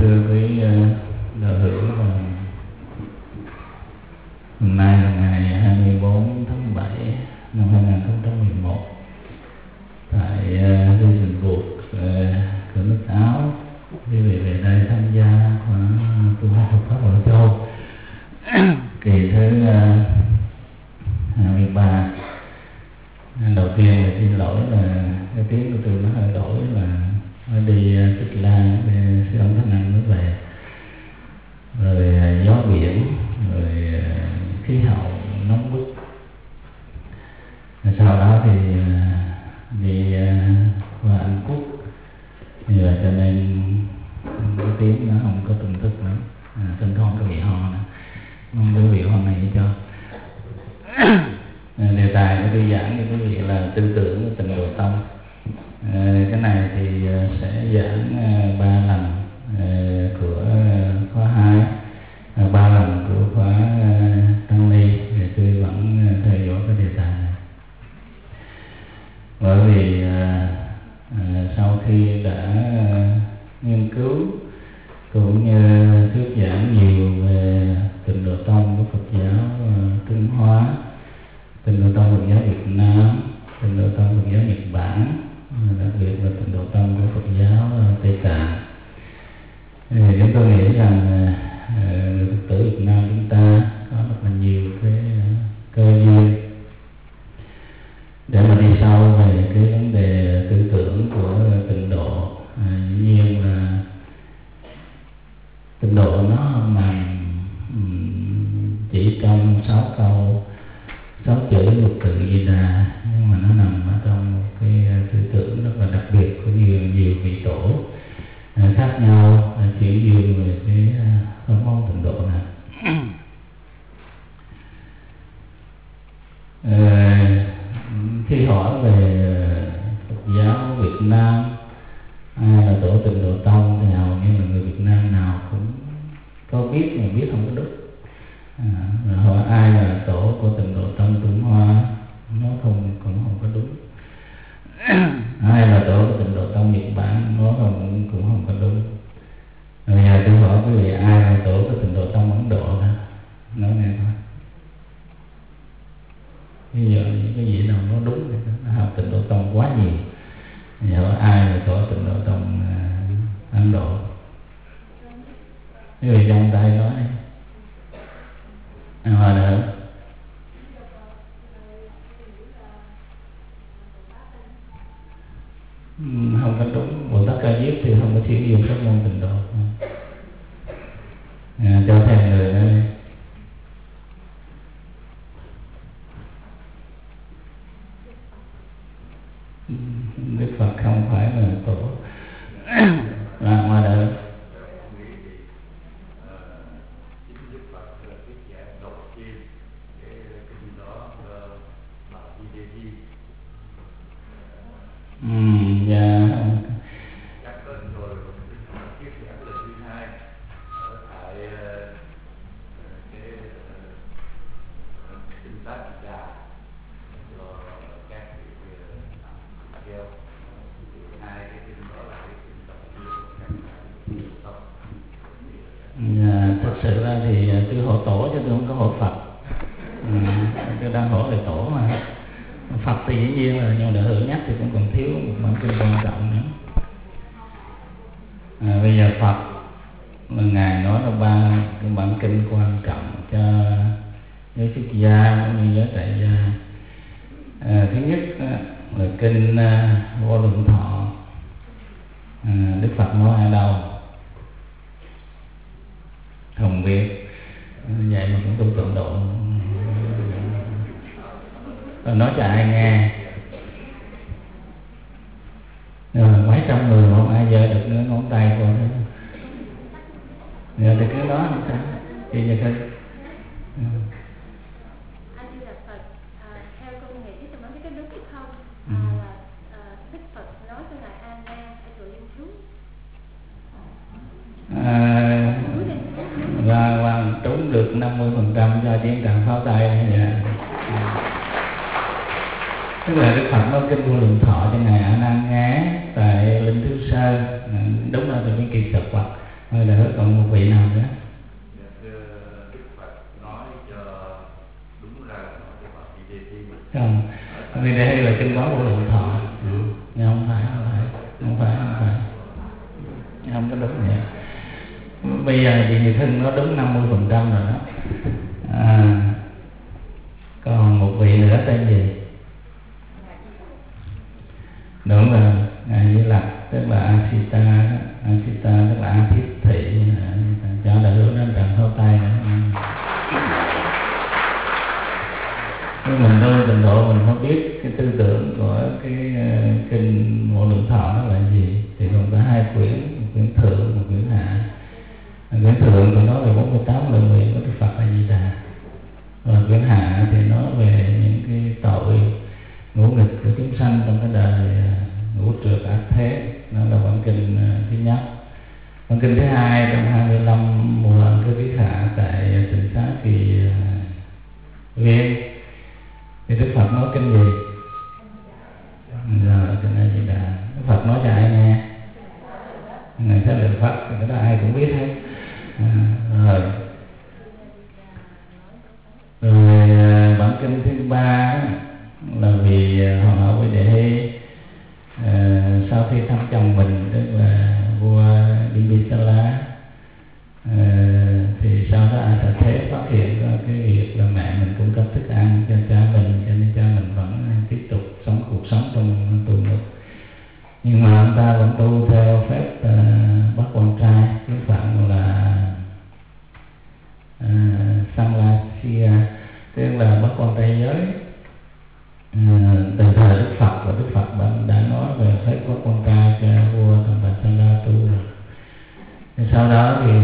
thưa với đạo hữu, hôm nay là ngày 24 tháng 7 năm 2011 tại Liên Buộc cửa nước Áo. Quý vị về đây tham gia khóa tu học Phật pháp Bảo Châu kỳ thứ 23. Đầu tiên là xin lỗi là cái tiếng của tôi nó hơi đổi, là nó đi Tích Lan để sư ông Thánh Năng mới về, rồi gió biển, rồi khí hậu nóng bức. Sau đó thì đi qua Anh Quốc, thì cho nên cái tiếng nó không có từng thức nữa, thỉnh thoảng có bị ho nữa, mong quý vị hôm nay cho. Đề tài của tôi giảng cho quý vị là tư tưởng của Tịnh Độ Tông. Cái này thì sẽ giảng 3 lần của khóa 2, 3 lần của khóa Tăng Ni, thì tôi vẫn theo dõi cái đề tài này. Bởi vì sau khi đã nghiên cứu cũng như thuyết giảng nhiều về Tịnh Độ Tông của Phật giáo Trung Hoa, Tịnh Độ Tông Phật giáo Việt Nam, Tịnh Độ Tông Phật giáo Nhật Bản, đặc biệt là Tịnh Độ Tông của Phật giáo Tây Tạng, thì chúng tôi nghĩ rằng người Phật tử Việt Nam chúng ta có rất là nhiều cái cơ duyên để mà đi sâu về cái vấn đề tư tưởng của Tịnh Độ. Dĩ nhiên là Tịnh Độ nó nằm chỉ trong 6 câu, 6 chữ Lục Tự Di Đà, nhưng mà nó nằm ở trong một cái tư tưởng rất là đặc biệt của nhiều vị tổ khác nhau chỉ duyên về cái pháp môn Tịnh Độ này. Khi hỏi về Phật giáo Việt Nam ai là tổ Tịnh Độ Tông thì hầu như là người Việt Nam nào cũng có biết, mà biết không có đúng. Hỏi ai là tổ của Tịnh Độ Tông Trung Hoa, nó cũng không có đúng. Ai là tổ của Tịnh Độ Tông Nhật Bản, nó cũng không có đúng. Rồi giờ tôi hỏi quý vị ai là tổ của Tịnh Độ Tông Ấn Độ đó, nói nghe thôi. Bây giờ những cái gì nào nó đúng thì nó học Tịnh Độ Tông quá nhiều. Bây giờ hỏi ai là tổ Tịnh Độ Tông Ấn Độ, quý vị trong tay nói Hòa được không có đúng. Bồ Tát Ca Diếp thì không có thiếu dùng các môn Tịnh Độ. Cho thêm người đây. Đức Phật không phải là tổ. Là Hòa được. Dạ. Thật sự ra thì tôi hộ tổ chứ tôi không có hộ Phật. Tôi đang hộ về tổ mà. Phật thì dĩ nhiên là nhưng đạo hữu nhắc thì cũng còn thiếu một bản kinh quan trọng nữa. Bây giờ Phật là Ngài nói là 3 cái bản kinh quan trọng cho giới xuất gia cũng như giới tại gia. Thứ nhất là kinh Vô Lượng Thọ. Đức Phật nói ở đâu không biết, vậy mà cũng tu Tịnh Độ, nói cho ai nghe. Mấy trăm người không ai giơ được nữa ngón tay của nó. Giờ thì cái đó không sao, chỉ như thế. Anh đi là Phật, theo con nghĩ tôi nói cái đúng hay không? Là Đức Phật nói cho ngài A Nan ở chùa Linh Chú. Và trúng được 50% cho chiến trận pháo tay. Tức là Đức Phật nói kinh Vô Lượng Thọ cho ngài A Nan nghe tại Linh Thứ Sơn. Đúng là từ cái kỳ thực Phật Rồi nữa còn một vị nào nữa? Đức Phật nói cho đúng ra nói cho Phật đi đi. Không, vì đây là kinh quán vô lượng thọ. Nhưng không phải. Không có đúng vậy. Bây giờ chị Nhật Hưng nó đúng 50% rồi đó. Còn một vị nữa tên gì? Đúng rồi, Ngài Di Lặc, tức là Asita tức là A Thiết Thị, cho đại hướng đến trần thâu tay nữa. Nếu mình tu tịnh độ mình không biết cái tư tưởng của cái kinh Vô Lượng Thọ nó là gì, thì còn có hai quyển, một quyển thượng, một quyển hạ. Quyển thượng thì nói về 48 lời nguyện của Đức Phật A Di Đà, và quyển hạ thì nói về những cái tội ngũ nghịch của chúng sanh trong cái đời ngũ trượt ác thế. Đó là bản kinh thứ nhất. Bản kinh thứ hai trong 25 mùa cái viết hạ tại Tịnh Xá Kỳ Viên thì Đức Phật nói kinh gì? Rồi kinh A Di Đà. Đức Phật nói cho ai nghe? Ngài Thế Lợi Phật thì cái đó ai cũng biết hết. Rồi bản kinh thứ ba là vì Hoàng hậu Quý Đệ Hy sau khi thăm chồng mình, tức là vua Bimbisala, thì sau đó A Tỳ Thế phát hiện ra cái việc là mẹ mình cung cấp thức ăn cho cha mình, cho nên cha mình vẫn tiếp tục sống cuộc sống trong tù ngục. Nhưng mà ông ta vẫn tu theo phép bắt con trai, tiếng Phạn là Samlasia, tức là bắt con trai giới. Từ thời Đức Phật, và Đức Phật đã nói về phép bắt con trai cho vua Tampasala tu rồi. Sau đó thì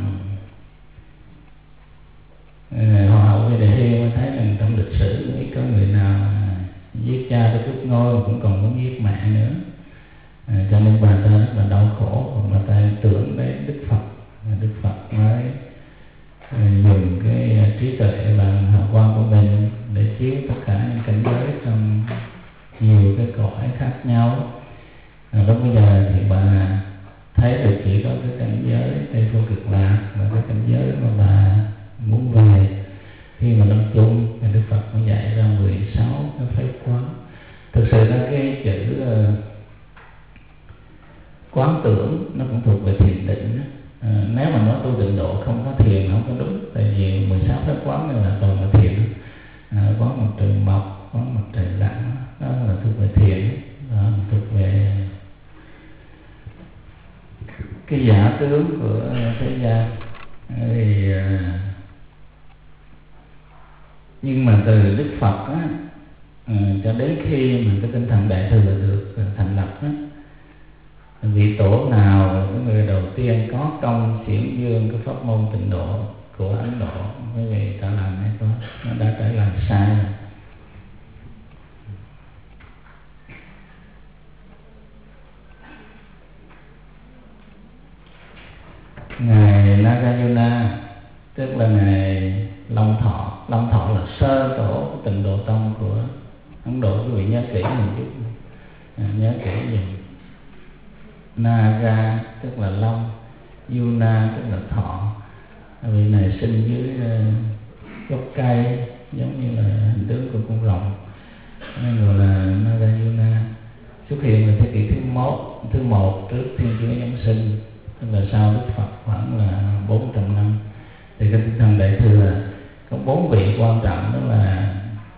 Hoàng hậu Quý Đệ Hy mới thấy rằng trong lịch sử ít có người nào giết cha để cướp ngôi, cũng còn muốn giết mẹ nữa. Cho nên bà ta rất là đau khổ, và bà ta tưởng đến Đức Phật. Đức Phật mới dùng cái trí tuệ và hào quang của mình để chiếu tất cả những cảnh giới trong nhiều cái cõi khác nhau. Lúc bây giờ thì bà thấy được chỉ có cái cảnh giới Tây Phương Cực Lạc và cái cảnh giới mà bà muốn về. Khi mà lâm chung thì Đức Phật mới dạy ra 16 cái phép quán. Thực sự là cái chữ quán tưởng nó cũng thuộc về thiền định. Nếu mà nói tu tịnh độ không có thiền không có đúng, tại vì 16 phép quán này là toàn là thiền. Quán mặt trời mọc, quán mặt trời lặn, đó là thuộc về thiền, đó là thuộc về cái giả tướng của thế gian. Thì nhưng mà từ Đức Phật á, cho đến khi mà cái tinh thần Đại Thừa được thành lập á, vị tổ nào là cái người đầu tiên có công xiển dương cái pháp môn tịnh độ của Ấn Độ, quý vị ta làm hay không? Nó đã phải làm sai rồi. Ngài Nagarjuna, tức là ngài Long Thọ. Long Thọ là sơ tổ của Tịnh Độ Tông của Ấn Độ, quý vị nhớ kỹ một chút, nhớ kỹ gì. Naga tức là long, Yuna tức là thọ. Vị này sinh dưới gốc cây giống như là hình tướng của con rồng, nên gọi là Nagarjuna. Xuất hiện là thế kỷ thứ một trước Thiên Chúa Giáng sinh, tức là sau Đức Phật khoảng là 400 năm. Thì cái tinh thần Đại Thừa có 4 vị quan trọng, đó là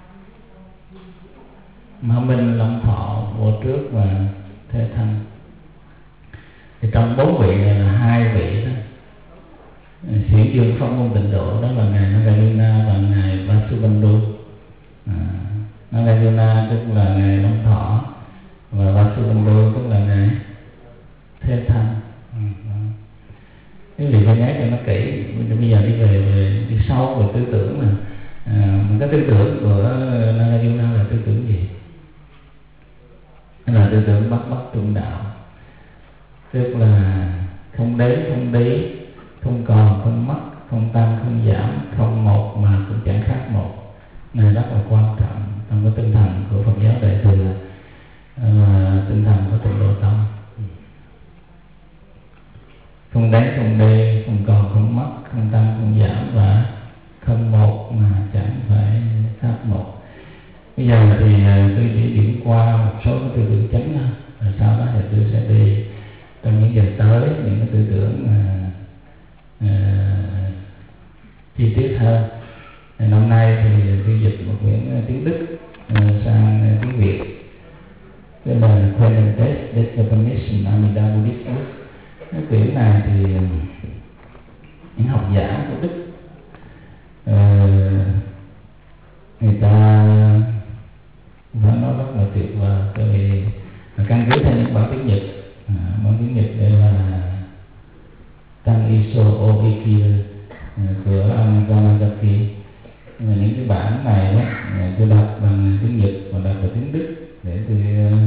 Ma Minh, Long Thọ, Vô Trước và Thế Thanh. Thì trong 4 vị này là 2 vị đó xiển dương pháp môn tịnh độ, đó là ngài Nagarjuna và ngài Vasubandhu. Nagarjuna tức là ngài Long Thọ, và Vasubandhu tức là ngài Thế Thanh. Quý vị phải nhớ cho nó kỹ. Bây giờ đi sâu về tư tưởng là cái tư tưởng của Nagarjuna là tư tưởng gì? Là tư tưởng Bắc Trung đạo, tức là không đến không đi, không còn không mất, không tăng không giảm, không một mà cũng chẳng khác một. Này rất là quan trọng trong cái tinh thần của Phật giáo Đại Thừa, tinh thần của Tịnh Độ Tông. Không đến không tư tưởng chi tiết hơn. Năm nay thì tôi dịch một quyển tiếng Đức sang tiếng Việt, cái là Quenentes de Definition Amida Buddhismus. Cái quyển này thì những học giả của Đức người ta phải nói rất là tuyệt vời, tại vì căn cứ theo những bản tiếng Nhật. Bản tiếng Nhật đây là Taniso Obiki của Yamazaki. Nhưng mà những cái bản này đó, tôi đọc bằng tiếng Nhật và đọc bằng tiếng Đức để tôi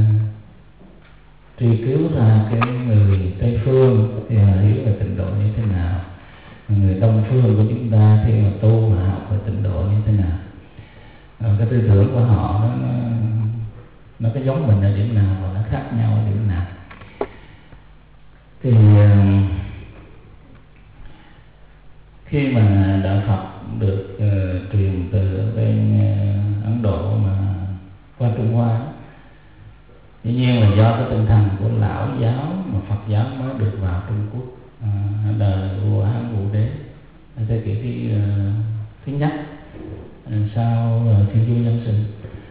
truy cứu ra cái người Tây phương thì hiểu về tịnh độ như thế nào, người Đông phương của chúng ta thì mà tu mà học về tịnh độ như thế nào. Cái tư tưởng của họ nó có giống mình ở điểm nào và nó khác nhau ở điểm nào. Thì khi mà đạo Phật được truyền từ bên Ấn Độ mà qua Trung Hoa, dĩ nhiên là do cái tinh thần của lão giáo mà Phật giáo mới được vào Trung Quốc đời vua Hán Vũ Đế thế kỷ thứ nhất sau Thiên Chúa Giáng sinh.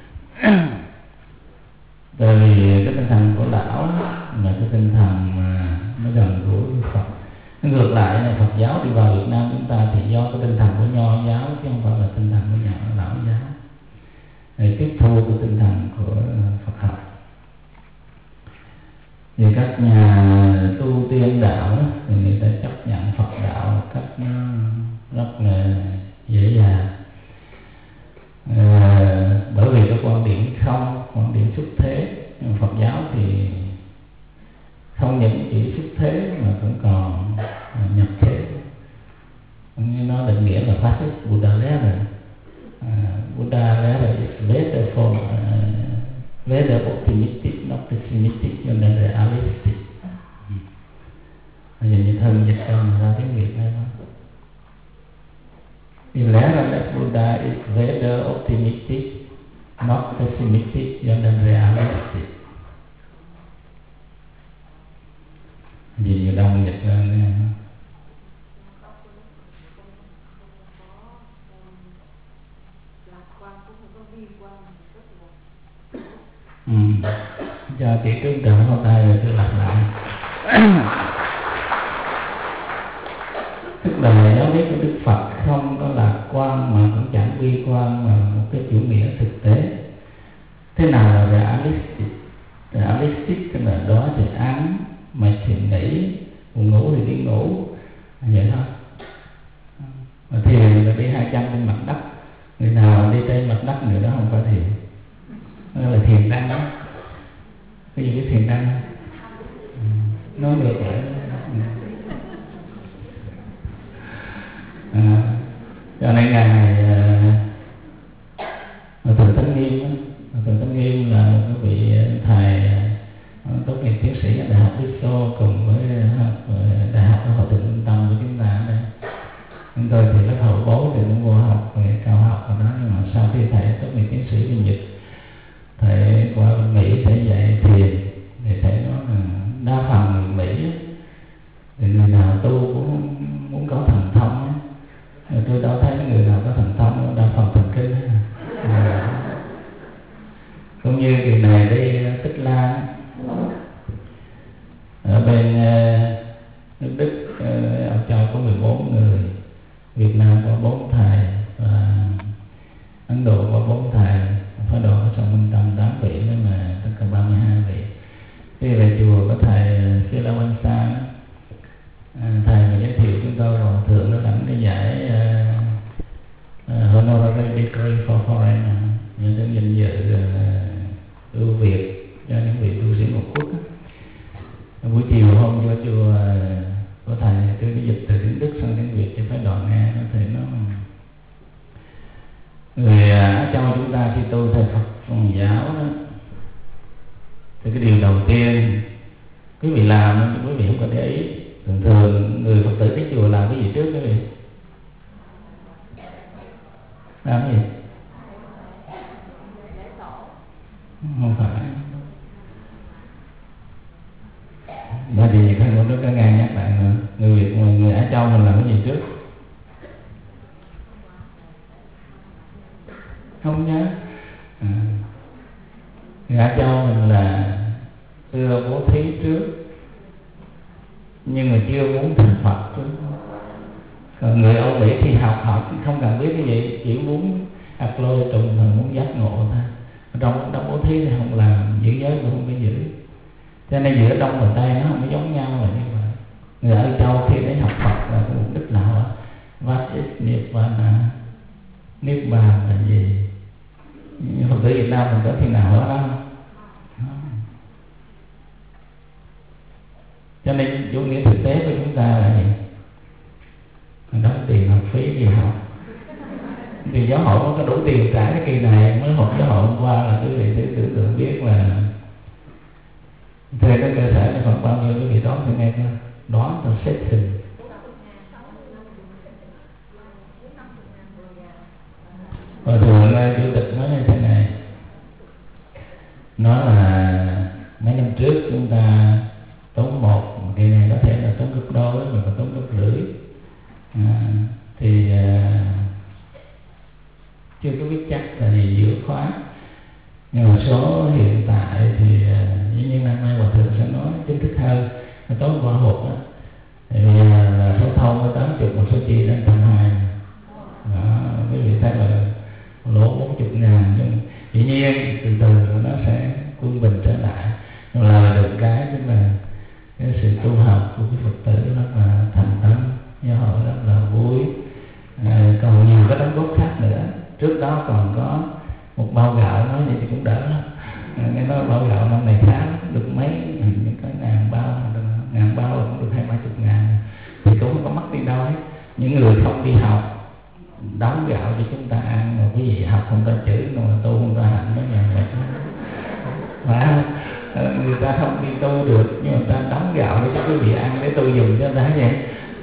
Tại vì cái tinh thần của lão là cái tinh thần mà nó gần gũi với Phật. Ngược lại là Phật giáo đi vào Việt Nam chúng ta thì do cái tinh thần của Nho giáo chứ không phải là tinh thần của lão giáo, để tiếp thu cái tinh thần của Phật học. Thì các nhà tu tiên đạo thì người ta chấp nhận Phật đạo một cách nó rất là dễ dàng, bởi vì cái quan điểm không, quan điểm xuất thế. Nhưng Phật giáo thì không những chỉ xuất thế mà cũng còn nhập thế. Như nó định nghĩa là phát xuất Buddha letter. Buddha letter is better for better optimistic, not pessimistic, and then realistic. Bây giờ như thân dịch ra tiếng Việt này đó. Thì lẽ ra là Buddha is better optimistic, not pessimistic, and then realistic. Vì nhiều đông dịch ra nữa. Cho chị trước đỡ vào tay rồi tôi lặp lại. Tức là giáo lý của Đức Phật không có lạc quan mà cũng chẳng bi quan, mà một cái chủ nghĩa thực tế. Thế nào là realistic? Realistic tức là đó thì án, mệt thì nghỉ, buồn ngủ thì đi ngủ, vậy thôi. Mà thiền là đi 2 chân trên mặt đất, người nào đi trên mặt đất người đó không phải thiền, đó là thiền đăng đó. Cái gì cái thiền đăng nói được vậy. Cho nên ngày này Thượng Tấn Nghiêm, Thượng Tấn Nghiêm là cái vị thầy tốt nghiệp tiến sĩ ở Đại học Đức Xô cùng với Đại học Hội Thịnh Trung Tâm của chúng ta ở đây. Chúng tôi thì lớp hậu bối thì cũng vô học về cao học ở đó, nhưng mà sau khi thầy tốt nghiệp tiến sĩ bên Nhật, thầy qua bên Mỹ thầy dạy thiền, thì thầy nói là đa phần người Mỹ thì người nào tu cũng muốn có thần thông ấy. Tôi đâu thấy người nào có thần thông, đa phần thần kinh ấy. Cũng như kỳ này đi Tích Lan ở bên nước Đức, ông Châu có 14 người, Việt Nam có 4 thầy và Ấn Độ có 4 thầy, Phái Độ có trong Minh Tâm 8 vị, nên mà tất cả 32 vị. Khi về chùa có thầy Sila Wansa, thầy mà giới thiệu chúng tôi vào thượng nó lãnh cái giải Honorary Degree for Foreigner, những cái danh dự ưu việt cho những vị tu sĩ một quốc. Buổi chiều hôm vô chùa có thầy tôi đi dịch từ tiếng Đức sang tiếng Việt cho phải đoạn nghe, nó thấy nó người Á Châu chúng ta khi tu thầy Phật Phật giáo đó, thì cái điều đầu tiên quý vị làm, quý vị không có để ý. Thường người Phật tử đến chùa làm cái gì trước quý vị? Làm cái gì? Không phải. Bởi vì Khánh cũng có nghe nhắc lại nữa. Người Việt, người Á Châu mình làm cái gì trước? Không nhớ. Người Á Châu mình là xưa bố thí trước, nhưng mà chưa muốn thành Phật trước. Còn người Âu Mỹ thì học không cần biết cái gì, chỉ muốn ạc lôi trùng là muốn giác ngộ thôi. Trong bố thí thì không làm, giữ giới cũng không có giữ. Cho nên giữa Đông và Tây nó không có giống nhau là như vậy. Người ở Châu khi đến học Phật là cái mục đích nào? What is Nibbana? Nibbana là gì? Nhưng Phật tử Việt Nam mình có khi nào hết đó. Cho nên chủ nghĩa thực tế của chúng ta là gì? Đóng tiền học phí đi học. Thì giáo hội có đủ tiền trả cái kỳ này. Mới học giáo hội hôm qua là quý vị tưởng tượng biết là thuê cái cơ sở này khoảng bao nhiêu, quý vị đoán thử nghe coi. Đoán rồi xếp hình. Và thường chủ tịch nói như thế này, nói là mấy năm trước chúng ta tốn một kỳ này có thể là tốn gấp đôi, mà còn tốn gấp rưỡi. Chưa có biết chắc là gì giữa khóa, nhưng mà số hiện tại thì dĩ nhiên năm nay Hòa Thượng sẽ nói chính thức hơn. Tối qua hộp đó thì là số thông với 80, một số chi đến 120. Quý vị thấy là lỗ 40.000, nhưng dĩ nhiên từ từ nó sẽ quân bình trở lại. Nhưng là được cái tức là cái sự tu học của cái Phật tử rất là thành tâm, giáo hội rất là vui. Còn nhiều cái đóng góp khác nữa. Trước đó còn có một bao gạo, nói vậy thì cũng đỡ lắm. Nghe nói bao gạo năm này tháng được mấy, những cái ngàn bao là cũng được 20-30.000, thì cũng không có mất đi đâu hết. Những người không đi học đóng gạo cho chúng ta ăn, mà quý vị học không có chữ, mà tu không có hạnh đó nhà mệt lắm. Người ta không đi tu được, nhưng mà người ta đóng gạo để cho quý vị ăn, để tu dùng cho ta vậy.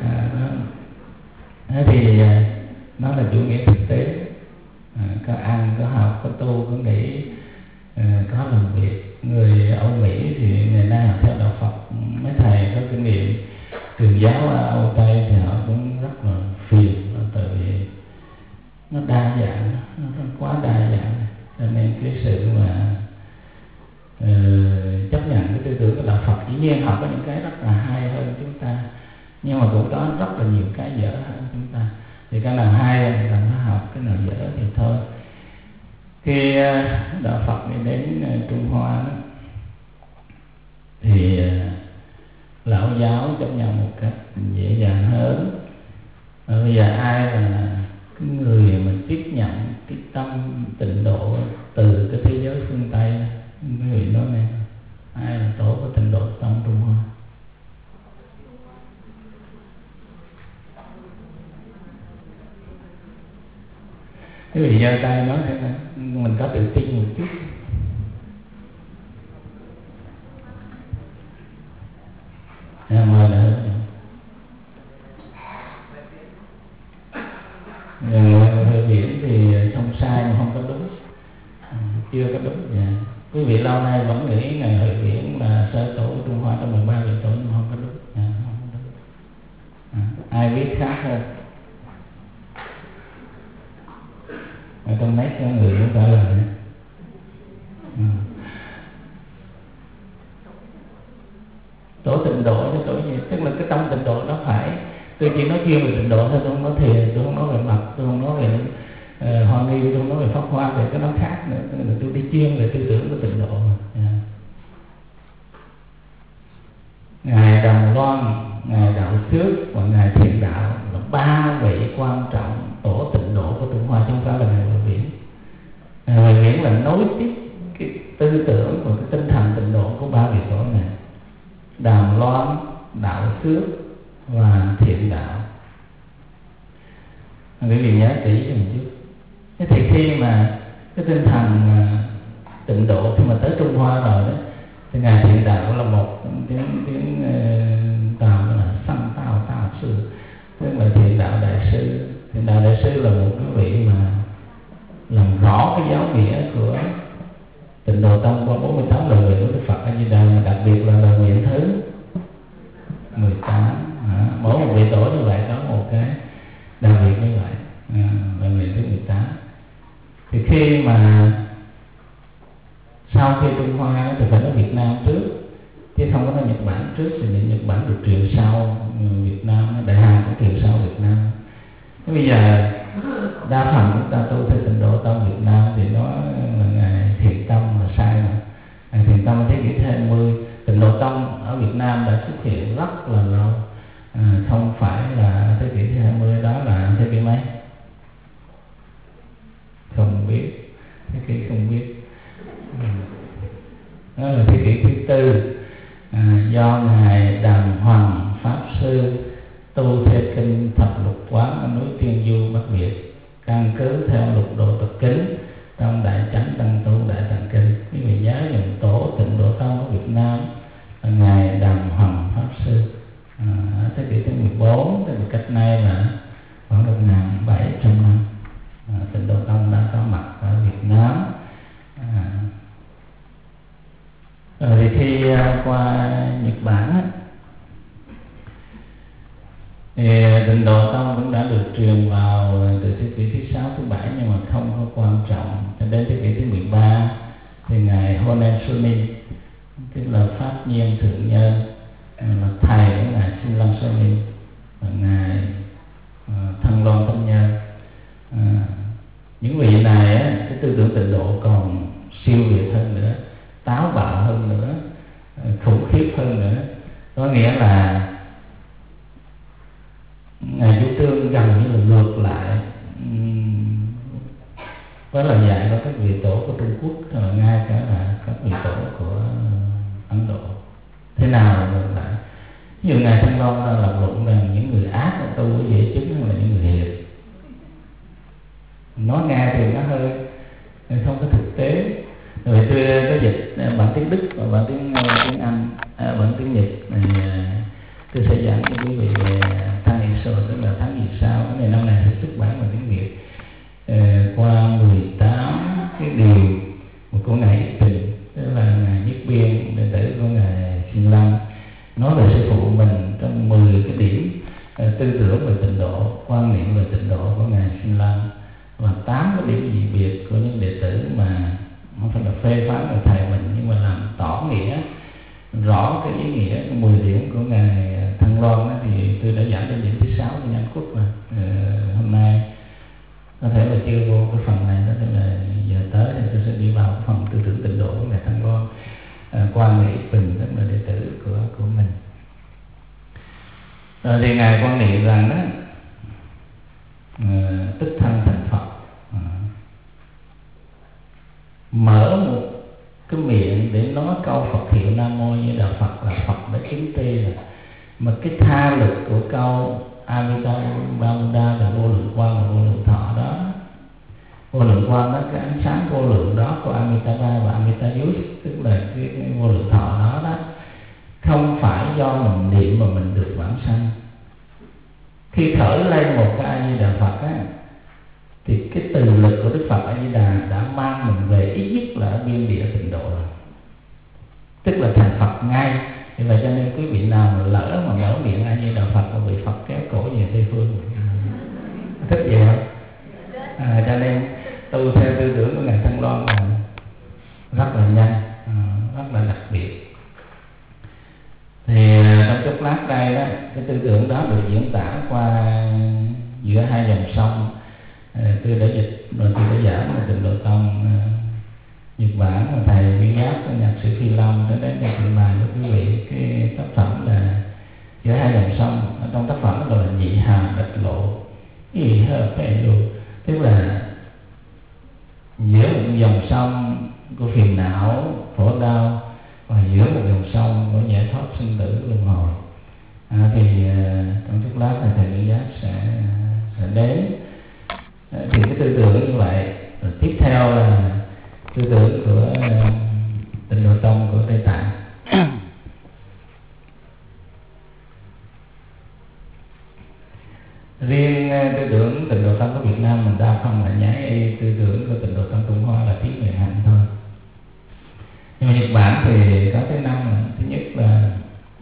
Thì nó là chủ nghĩa thực tế. Có ăn, có học, có tu, có nghĩ, có làm việc. Người Âu Mỹ thì ngày nay học theo đạo Phật, mấy thầy có kinh nghiệm truyền giáo ở Âu Tây thì họ cũng rất là phiền, tại vì nó đa dạng, nó quá đa dạng, cho nên cái sự mà chấp nhận cái tư tưởng của đạo Phật, dĩ nhiên họ có những cái rất là hay hơn chúng ta, nhưng mà cũng có rất là nhiều cái dở hơn chúng ta. Thì cái nào hay thì cần phải học, cái nào dở thì thôi. Khi đạo Phật đi đến Trung Hoa đó, thì lão giáo chấp nhận một cách dễ dàng hơn. Bây giờ ai là cái người mà tiếp nhận cái tâm tịnh độ từ cái thế giới phương Tây, quý vị nói này, ai là tổ của tịnh độ tâm Trung Hoa? Quý vị giơ tay nói thế này, mình có tự tin một chút. Mời đợi. Hơi biển thì không sai mà không có đúng, chưa có đúng. Quý vị lâu nay vẫn nghĩ ngày hội biển là sơ tổ của Trung Hoa trong 13 vị tổ, nhưng không có đúng. Không có đúng. Ai biết khác hơn? Ở trong mấy cái người chúng ta là tổ tịnh độ chứ tổ gì? Tức là cái tâm tịnh độ nó phải, tôi chỉ nói chuyên về tịnh độ thôi, tôi không nói thiền, tôi không nói về mật, tôi không nói về hoa nghi, tôi không nói về pháp hoa, về cái nó khác nữa. Tôi đi chuyên về tư tưởng của tịnh độ. Ngài Đàm Loan, Ngài Đạo Xước và Ngài Thiện Đạo là ba vị quan trọng tổ tịnh độ của Trung Hoa, chứ không phải là Ngài Huệ Viễn. Ngài Huệ Viễn là nối tiếp cái tư tưởng và cái tinh thần tịnh độ của ba vị tổ này: Đàm Loan, Đạo Xước và Thiện Đạo. Quý vị nhớ kỹ cho một chút. Thế thì khi mà cái tinh thần tịnh độ khi mà tới Trung Hoa rồi đó, thì Ngài Thiện Đạo là một tiếng Tàu là Sanh Tao Tao Sư, tức là Thiện Đạo Đại Sư. Thiện Đạo Đại Sư là một cái vị mà làm rõ cái giáo nghĩa của tịnh độ tông qua 48 lời nguyện của Đức Phật A Di Đà, đặc biệt là lời nguyện thứ trước thì niệm Nhật Bản được truyền sau Việt Nam, Đại Hàn cũng truyền sau Việt Nam. Thế bây giờ đa phần chúng ta tu theo Tịnh Độ Tông Việt Nam thì nó là Ngài Thiện Tâm là sai mà. Ngài Thiện Tâm thế kỷ thứ 20, Tịnh Độ Tông ở Việt Nam đã xuất hiện rất là lâu, không phải là thế kỷ thứ 20, đó là thế kỷ mấy? Không biết, thế kỷ không biết. Đó là thế kỷ thứ 4, do Ngài Đàm Hoàng Pháp Sư tu theo kinh Thập Lục Quán ở núi Tiên Du Bắc Việt, căn cứ theo lục độ tập kính trong Đại Chánh Tăng Tu Đại Tạng Kinh. Quý vị nhớ dùng tổ Tịnh Độ Tông ở Việt Nam là Ngài Đàm Hoàng Pháp Sư, ở thế kỷ thứ 14, tức là cách nay là khoảng 1.700 năm. Tịnh Độ Tông đã có mặt ở Việt Nam. Rồi khi qua Nhật Bản thì Tịnh Độ Tông cũng đã được truyền vào từ thế kỷ thứ 6, thứ 7, nhưng mà không có quan trọng. Cho đến thế kỷ thứ 13 thì Ngài Honen Sunim, tức là Pháp Nhiên Thượng Nhân, là thầy của Ngài Xin Lăng Sunim và Ngài Thăng Loan Tâm Nhân. Những vị này cái tư tưởng Tịnh Độ còn siêu việt hơn nữa, táo bạo hơn nữa, khủng khiếp hơn nữa. Có nghĩa là Ngài chủ trương gần như là ngược lại với lời dạy của các vị tổ của Trung Quốc, và ngay cả là các vị tổ của Ấn Độ. Thế nào là ngược lại? Ví dụ Ngài Thăng Loan đã lập luận rằng những người ác tu dễ chứng hơn là những người hiền. Nói nghe thì nó hơi không có thực tế. Rồi tôi có dịch bản tiếng Đức và bản tiếng Anh, bản tiếng Nhật này, tôi sẽ giảng cho quý vị về tháng Isol, tức là tháng gì sao. Cái này năm nay sẽ xuất bản bằng tiếng Việt qua 18 cái điều của Ngài Tình, tức là Ngài Nhất Biên, đệ tử của Ngài Xin Lăng, nói về sư phụ mình trong 10 cái điểm tư tưởng về Tịnh Độ, quan niệm về Tịnh Độ của Ngài Xin Lăng, và 8 cái điểm dị biệt của những đệ tử mà không phải là phê phán của thầy mình, nhưng mà làm tỏ nghĩa rõ cái ý nghĩa của 10 điểm của Ngài Thăng Loan đó. Thì tôi đã giảng đến điểm thứ 6 của Nhân Quốc mà hôm nay có thể là chưa vô cái phần này, đó là giờ tới thì tôi sẽ đi vào cái phần tư tưởng Tịnh Độ của Ngài Thăng Loan qua Ngài Bình, tức là đệ tử của mình. Rồi thì Ngài quan niệm rằng đó tức thân thành Phật, mở một cái miệng để nói câu Phật hiệu Nam Mô Như Đạo Phật là Phật đã chứng tri rồi. Mà cái tha lực của câu Amitabha là vô lượng quang và vô lượng thọ đó. Vô lượng quang đó, cái ánh sáng vô lượng đó của Amitabha và Amitayus, tức là cái vô lượng thọ đó đó, không phải do mình niệm mà mình được vãng sanh. Khi thở lên một cái A Di Đà Phật á, thì cái từ lực của Đức Phật A Di Đà đã mang mình về ít nhất là ở biên địa Tịnh Độ rồi, tức là thành Phật ngay. Vì vậy cho nên quý vị nào mà lỡ mà mở miệng A Di Đà Phật là bị Phật kéo cổ về Tây Phương. Thích vậy không? Cho nên tu theo tư tưởng của Ngài Thăng Loan là rất là nhanh, rất là đặc biệt. Thì trong chốc lát đây đó, cái tư tưởng đó được diễn tả qua giữa hai dòng sông. Tôi đã dịch rồi, tôi đã giảng về Tịnh Độ Tông Nhật Bản, mà thầy Viên Giáp của nhạc sĩ Phi Long đã đến đây trình bày với quý vị cái tác phẩm là giữa hai dòng sông. Ở trong tác phẩm gọi là Nhị Hà Đạch Lộ, ý hợp phê lộ, tức là giữa một dòng sông của phiền não khổ đau và giữa một dòng sông của giải thoát sinh tử luân hồi. Thì trong chốc lát thầy Viên Giáp sẽ đến. Thì cái tư tưởng như vậy. Rồi tiếp theo là tư tưởng của Tịnh Độ Tông của Tây Tạng. Riêng tư tưởng Tịnh Độ Tông của Việt Nam mình đa phần là nhái tư tưởng của Tịnh Độ Tông Trung Hoa là tiếng người hành thôi. Nhưng mà Nhật Bản thì có cái năm là thứ nhất là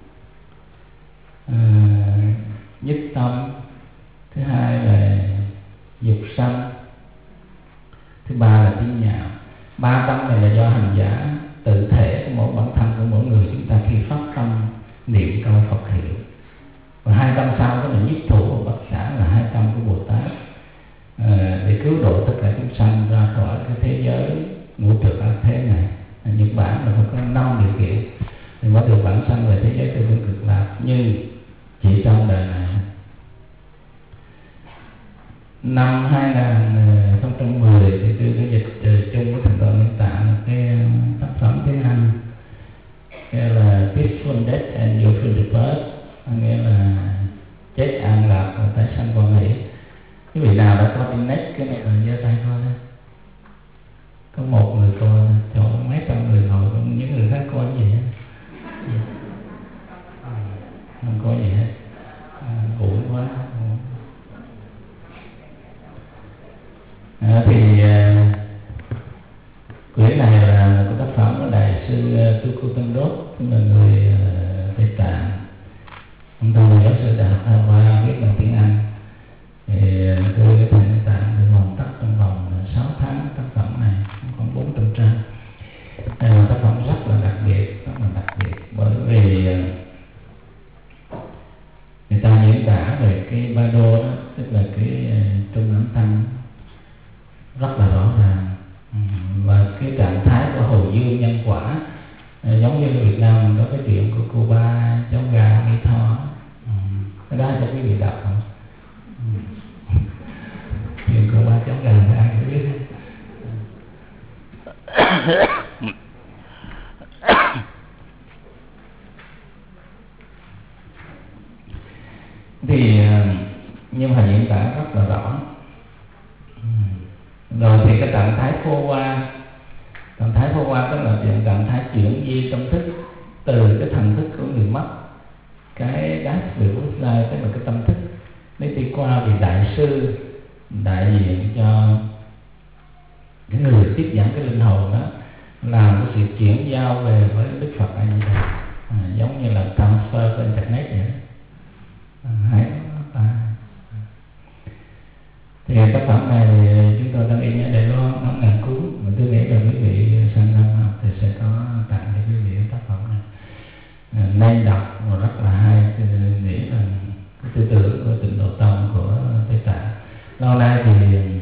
nhất tâm, thứ hai là dục sanh, thứ ba là tín nhạo. Ba tâm này là do hành giả tự thể của mỗi bản thân của mỗi người chúng ta khi phát tâm niệm câu Phật hiệu. Và 2 tâm sau đó là nhiếp thủ và bất xả, là 2 tâm của Bồ Tát, để cứu độ tất cả chúng sanh ra khỏi cái thế giới ngũ trược ác thế này. Nhật Bản là phải có 5 điều kiện thì mới được bản sanh về thế giới Tây Phương Cực Lạc. Nhưng chỉ trong đời này, năm 2010 thì tôi có dịch chung với Thành đoàn Liên Tạng cái tác phẩm tiếng Anh, cái là Peaceful Death and Your Future Birth, nghĩa là chết an lạc và tái sanh quan hỷ. Cái vị nào đã có internet cái này là giơ tay coi đó. Có một người coi, chỗ mấy trăm người ngồi, những người khác coi cái gì hết. Không có gì hết. Uổng quá. Quyển này là của tác phẩm của Đại sư Tukutandot, cũng là người Tây Tạng. Ông ta là giáo sư Đại học Harvard, viết bằng tiếng Anh. Thì tôi cái thầy Tây Tạng thì hoàn tất trong vòng 6 tháng tác phẩm này, khoảng 400 trang. Đây là tác phẩm rất là đặc biệt, bởi vì người ta diễn tả về cái ba đô đó, tức là cái trung ấn tâm rất là rõ ràng, và cái trạng thái của hồi dương nhân quả, giống như Việt Nam mình có cái chuyện của cô ba cháu gà nghi tho, cái đó cho quý vị đọc không? Chuyện cô ba cháu gà thì ai cũng biết. Thì nhưng mà diễn tả rất là rõ. Rồi thì cái trạng thái phô hoa, tức là trạng thái chuyển di tâm thức từ cái thần thức của người mất, cái đát về quốc gia, tức là cái tâm thức nó đi qua vị đại sư đại diện cho cái người tiếp dẫn cái linh hồn đó, làm cái sự chuyển giao về với Đức Phật A Di Đà, giống như là transfer của internet vậy. Thì tác phẩm này chúng tôi đang in ở Đài Loan 5.000 cuốn, mà tôi nghĩ là quý vị sang năm học thì sẽ có tặng cho quý vị tác phẩm này. Nên đọc và rất là hay, tôi nghĩ là cái tư tưởng của Tịnh Độ Tông của Tây Tạng. Lâu nay thì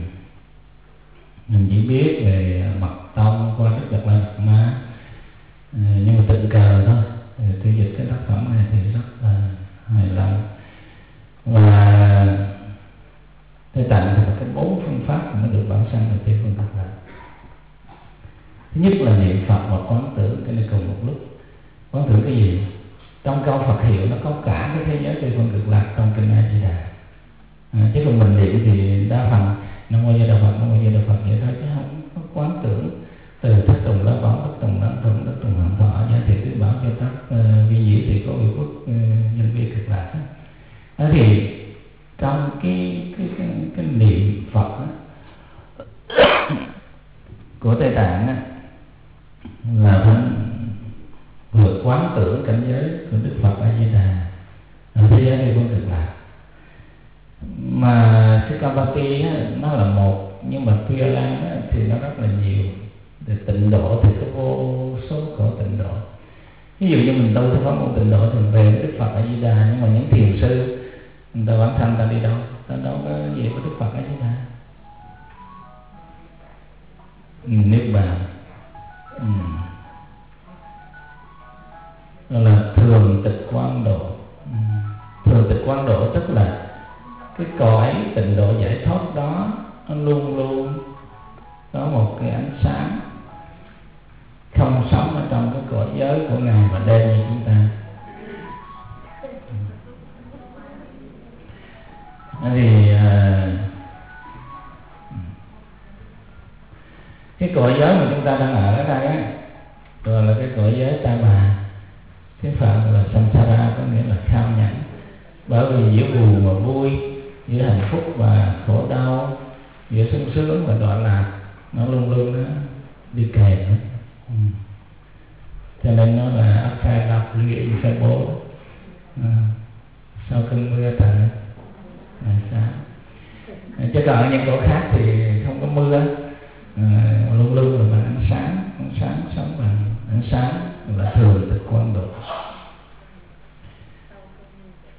mình chỉ biết về Mật Tông qua Đức Đạt Lai Lạt Ma, nhưng mà tình cờ thôi. Tôi dịch cái tác phẩm này thì rất là hài lòng. Và Tây Tạng thì có cái 4 phương pháp mới được bản sanh ở Tây Phương Cực Lạc. Thứ nhất là niệm Phật và quán tưởng, cái này cùng một lúc. Quán tưởng cái gì? Trong câu Phật hiệu nó có cả cái thế giới Tây Phương Cực Lạc trong kinh A Di Đà. Chứ còn mình niệm thì đa phần Nam Mô Di Đà Phật, Nam Mô Di Đà Phật vậy thôi, chứ không có quán tưởng từ Thất Tùng Lá Bảo, Thất Tùng Lãng Thuận, Thất Tùng Hạnh Thọ, Gia Thị Tứ Bảo cho các vi nhĩ thì có uy quốc nhân viên Cực Lạc. Đó thì trong cái niệm Phật đó, của Tây Tạng đó, là phải vượt quán tưởng cảnh giới của Đức Phật A Di Đà ở thế giới Tây Phương Cực Lạc. Mà Sikapati nó là một, nhưng mà Pia Lan thì nó rất là nhiều. Thì tịnh độ thì có vô số cõi tịnh độ. Ví dụ như mình tu theo pháp môn tịnh độ thì về với Đức Phật A Di Đà, nhưng mà những thiền sư người ta bản thân ta đi đâu? Ta đâu có gì với Đức Phật A Di Đà. Niết bàn. Đó là thường tịch quang độ. Thường tịch quang độ tức là cái cõi tịnh độ giải thoát đó nó luôn luôn có một cái ánh sáng không sống ở trong cái cõi giới của ngày và đêm như chúng ta. Thì cái cõi giới mà chúng ta đang ở đây á, gọi là cái cõi giới Ta Bà, tiếng Phạn là samsara, có nghĩa là khao nhẫn. Bởi vì giữa buồn và vui, giữa hạnh phúc và khổ đau, giữa sung sướng và đọa lạc, nó luôn luôn nó đi kèm. Cho nên nó là ác khai lập lụy khai bố. Sau cơn mưa trời sáng. Chứ còn ở những chỗ khác thì không có mưa, luôn luôn là bằng ánh sáng sống bằng ánh sáng, là thường tịch quang độ.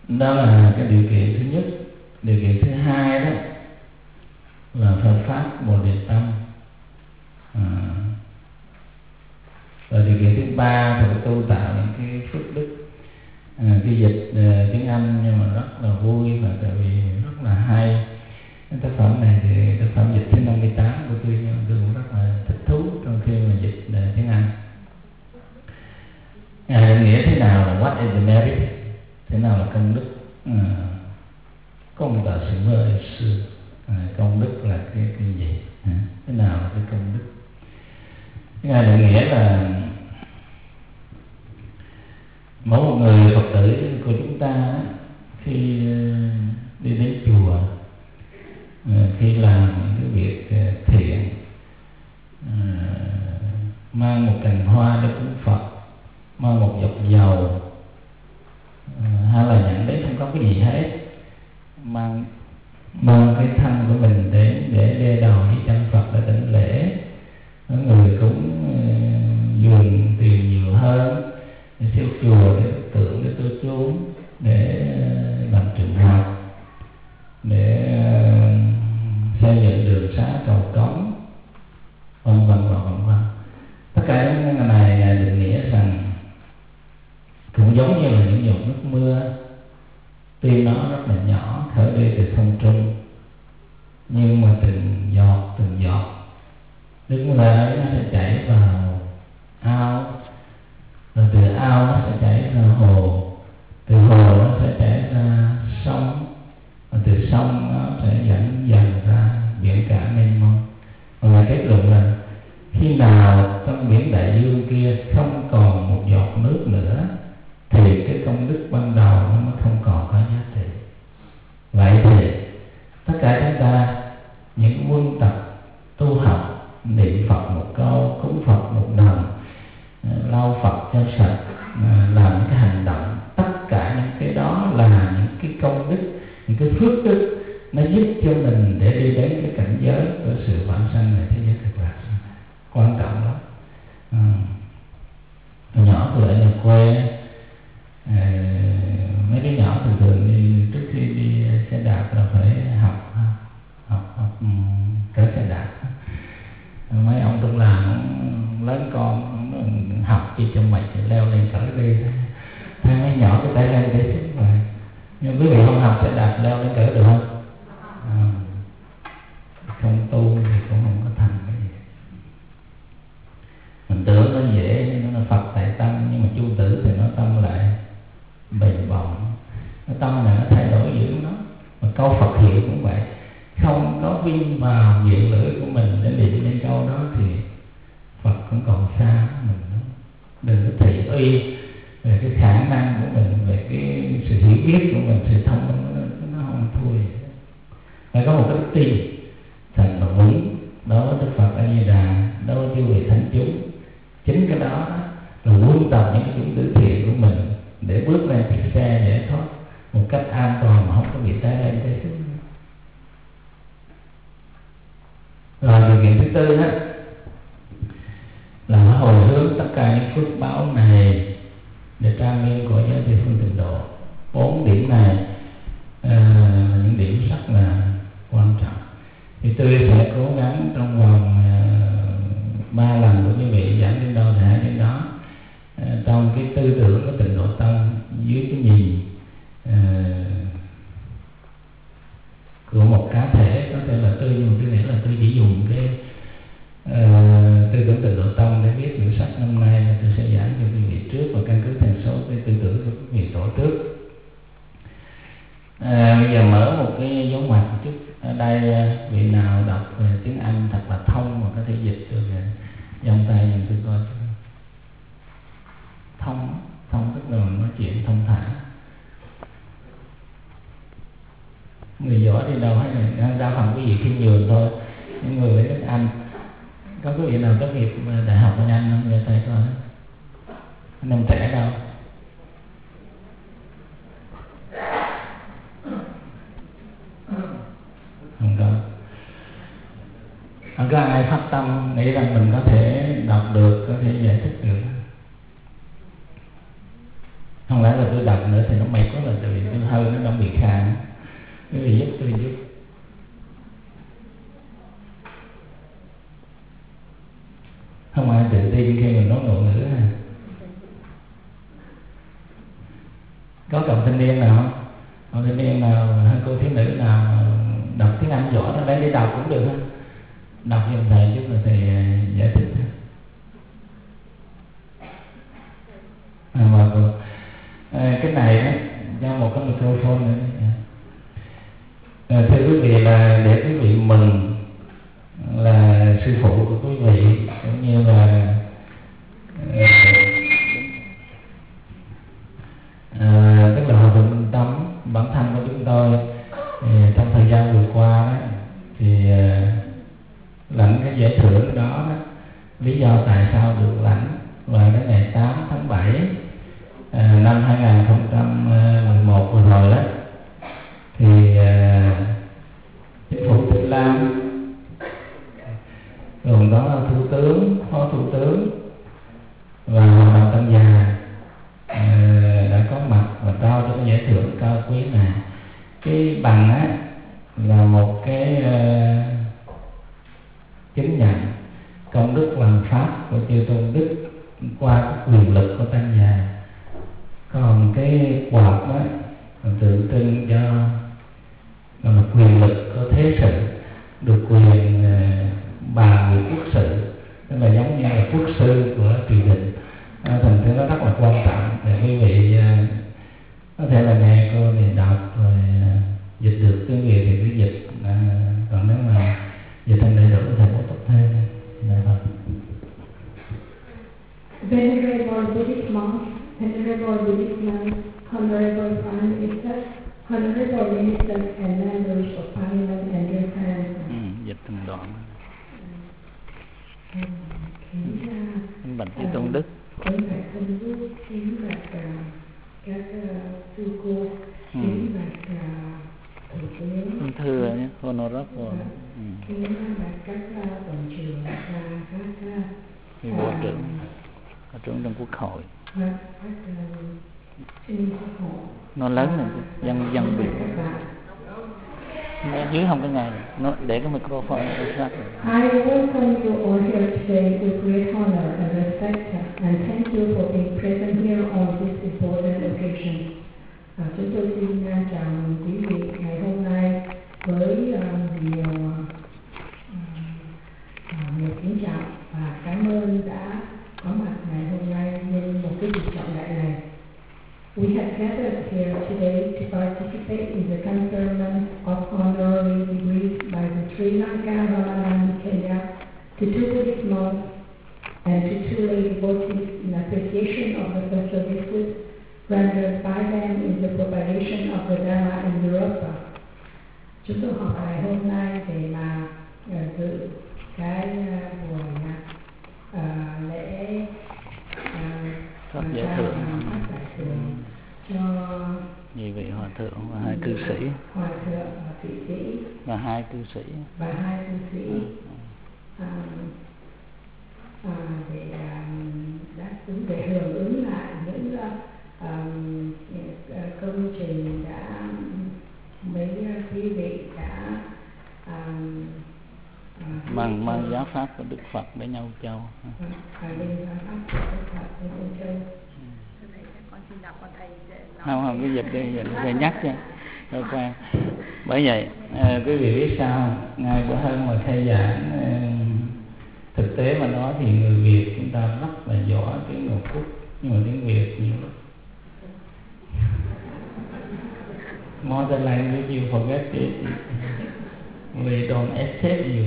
Đó là cái điều kiện thứ nhất. Điều kiện thứ hai đó là Phật pháp Bồ Đề tâm. Và điều kiện thứ ba thì tu tạo những cái phước đức. Cái dịch tiếng Anh nhưng mà rất là vui và tại vì rất là hay. Cái tác phẩm này thì tác phẩm dịch thứ 58 của tôi, nhưng mà tôi cũng rất là thích thú trong khi mà dịch tiếng Anh. Ngài nghĩa thế nào là what is the merit? Thế nào là công đức? Công tạ sự mơ sư. Công đức là cái gì? Thế nào là cái công đức? Ngài định nghĩa là mỗi một người Phật tử của chúng ta khi đi đến chùa, khi làm những cái việc thiện, mang một cành hoa để cúng Phật, mang một giọt dầu, hay là nhận đến không có cái gì hết, mang cái thân của mình để đe đầu với chân Phật để đảnh lễ. Người cũng dùng tiền nhiều hơn để xây chùa, để tượng, để tu chú, để làm trường học, để xây dựng đường xá cầu cống, vân vân. Tất cả những cái này định nghĩa rằng cũng giống như là những giọt nước mưa, tuy nó rất là nhỏ, khởi đi từ không trung, nhưng mà từng giọt nước mưa ấy nó sẽ chảy vào ao, rồi từ ao nó sẽ chảy ra hồ, từ hồ nó sẽ chảy ra sông, và từ sông nó sẽ dẫn dần ra biển cả mênh mông. Và kết luận là khi nào trong biển đại dương kia không còn một giọt nước nữa thì cái công đức ban đầu nó mới không còn có giá trị. Vậy thì tất cả chúng ta, những quân tập tu học, niệm Phật một câu, cúng Phật một đồng, lau Phật cho sạch, làm những cái hành động, tất cả những cái đó là những cái công đức, những cái phước đức, nó giúp cho mình để đi đến cái cảnh giới của sự vãng sanh này, thế giới cực lạc. Quan trọng lắm. Nhỏ tôi ở nhà quê, mấy đứa nhỏ thường đi, trước khi đi xe đạp là phải học cởi xe đạp. Mấy ông trong làng lớn con học chi cho mày thì leo lên cởi đi. Thấy mấy nhỏ cái tay lên để xuống rồi. Nhưng quý vị không học xe đạp leo lên cởi được không? Không tu thì cũng không có thành cái gì. Mình tưởng nó dễ, nó là Phật tại tâm, nhưng mà chu tử thì nó tâm lại bền bồng. Nó tâm này nó thay đổi dữ nó. Mà câu Phật hiệu cũng vậy, không có vin vào miệng lưỡi của mình để niệm lên câu đó thì Phật cũng còn xa mình đó. Đừng có thị uy về cái khả năng của mình, về cái sự hiểu biết của mình, sự thông minh nó không thua gì. Phải có một cái tin thành là vững đối với Đức Phật A Di Đà, đối với chư vị thánh chúng. Chính cái đó là quân tập những cái chủng tử thiện của mình để bước lên chiếc xe giải thoát một cách an toàn mà không có bị té lên té xuống. Rồi điều kiện thứ tư đó là hồi hướng tất cả những phước báo này để trang nghiêm của giáo Tây Phương Tịnh Độ. 4 điểm này là những điểm rất là quan trọng. Thì tôi sẽ cố gắng trong vòng 3 lần của quý vị giảng đến đâu thì hãy đến đó. Trong cái tư tưởng của Tịnh Độ Tông, dưới cái nhìn của một cá thể, có thể là tôi, nhưng mà tôi nghĩ là tôi chỉ dùng cái tư tưởng Tịnh Độ Tông để viết quyển sách năm nay. Tôi sẽ giảng cho quý vị trước và căn cứ theo số cái tư tưởng của quý vị tổ trước. Bây giờ mở một cái dấu ngoặc một chút. Ở đây vị nào đọc tiếng Anh thật là thông mà có thể dịch được dòng tay dùm tôi coi. Thông tức là nói chuyện thông thả. Người giỏi đi đâu hết rồi, đa phần quý vị khiêm nhường thôi. Những người với nước Anh, có quý vị nào tốt nghiệp đại học bên Anh không? Người tay coi. Anh em trẻ đâu? Không có. Không có ai phát tâm nghĩ rằng mình có thể đọc được, có thể giải thích được. Không lẽ là tôi đọc nữa thì nó mệt quá, là tại vì tôi hơi nó đang bị khàn. Quý vị giúp tôi giúp. Không ai tự tin khi mình nói ngôn ngữ ha. Có cậu thanh niên nào không? Cậu thanh niên nào hay cô thiếu nữ nào đọc tiếng Anh giỏi nó lấy đi đọc cũng được ha. Đọc giùm thầy chút là thầy giải thích. Mà cái này đó, cho một cái microphone nữa. Thưa quý vị, là để quý vị mừng là sư phụ của quý vị cũng như là tức là Hòa Thượng Minh Tâm, bản thân của chúng tôi trong thời gian vừa qua đó, thì lãnh cái giải thưởng đó, lý do tại sao được lãnh và đến ngày 8 tháng 7 năm 2011 vừa rồi đó, thì chính phủ Thái Lan gồm có thủ tướng, phó thủ tướng và Hòa Đạo Tăng Già đã có mặt và trao cho cái giải thưởng cao quý này. Cái bằng á là một cái chứng nhận công đức làm pháp của chư Tôn Đức qua cái quyền lực của Tăng Già. Còn cái quạt đó tượng trưng cho là quyền lực của thế sự, được quyền bà người quốc sự, tức là giống như là quốc sư của triều đình. Thành thử nó rất là quan trọng để quý vị có thể là nghe cô này đọc rồi dịch được tiếng Việt thì cứ dịch, còn nếu mà dịch thành đầy đủ thì bổ túc thêm. Venerable Buddhist monks, Venerable Buddhist nuns, Honorable Prime Minister, Honorable Ministers and members of Parliament and dear friends. Dịch từng đoạn. Kính bạch chư Tôn Đức. Kính bạch Tôn Đức, kính bạch các sư cô, kính bạch thủ tướng. Thưa nhé, Honorable. Kính bạch các tổng trưởng và các bộ trưởng trong quốc hội. Nó lớn này, dân bị dưới không có ngày nó để cái microphone sát. I welcome you all here today with great honor and respect, and thank you for being present here on this important occasion. Chúng tôi xin chào mừng quý vị ngày hôm nay với nhiều kính chào và cảm ơn đã có mặt ngày hôm nay nhân một cái dịp trọng đại này. We have gathered here today to participate in the conferment of honorary degrees by the Sri Lanka Ramanand Kenya to two Buddhist monks and to two lay devotees in appreciation of the services rendered by them in the propagation of the Dharma in Europa. Chúng tôi họp ngày hôm nay để mà dự cái buổi lễ phát giải thưởng cho nhiều vị hòa thượng và hai cư sĩ, hòa thượng thị sĩ và hai cư sĩ để đáp ứng, để hưởng ứng lại những công trình đã mấy quý vị đã mang giáo pháp của Đức Phật đến Âu Châu. Không cái dịch đi, phải nhắc cho quan. Bởi vậy quý vị biết sao, ngay bữa hôm mà khai giảng, thực tế mà nói thì người Việt chúng ta rất là giỏi tiếng Ngọc Quốc, nhưng mà tiếng Việt nhiều lúc more than language you forget it, we don't accept you.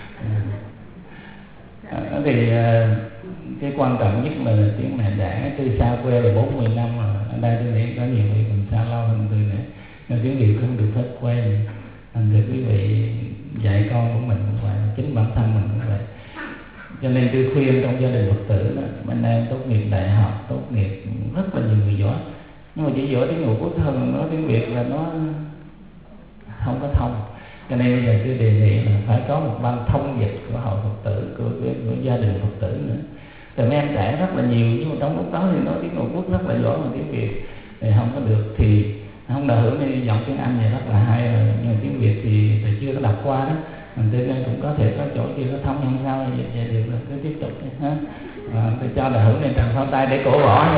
Thì cái quan trọng nhất là tiếng mẹ đẻ. Tôi xa quê là 40 năm rồi, ở đây tôi nghĩ có nhiều người còn xa lâu hơn tôi nữa, nên tiếng Việt không được hết quen. Thành thử quý vị dạy con của mình cũng vậy, chính bản thân mình cũng vậy. Cho nên tôi khuyên trong gia đình Phật tử đó, bên em tốt nghiệp đại học, tốt nghiệp rất là nhiều người giỏi, nhưng mà chỉ giỏi tiếng Ngũ Quốc hơn, nói tiếng Việt là nó không có thông. Cho nên bây giờ tôi đề nghị là phải có một ban thông dịch của hội Phật tử, của gia đình Phật tử nữa. Tại mấy em trẻ rất là nhiều, nhưng mà trong lúc đó thì nói tiếng Ngũ Quốc rất là giỏi, mà tiếng Việt thì không có được, thì không ông đạo hữu này giọng tiếng Anh này rất là hay rồi, nhưng mà tiếng Việt thì chưa có đọc qua đó, mình cho nên cũng có thể có chỗ chưa có thông, không sao, vậy được rồi, cứ tiếp tục đi ha. Tôi cho đạo hữu này tràng pháo tay để cổ võ.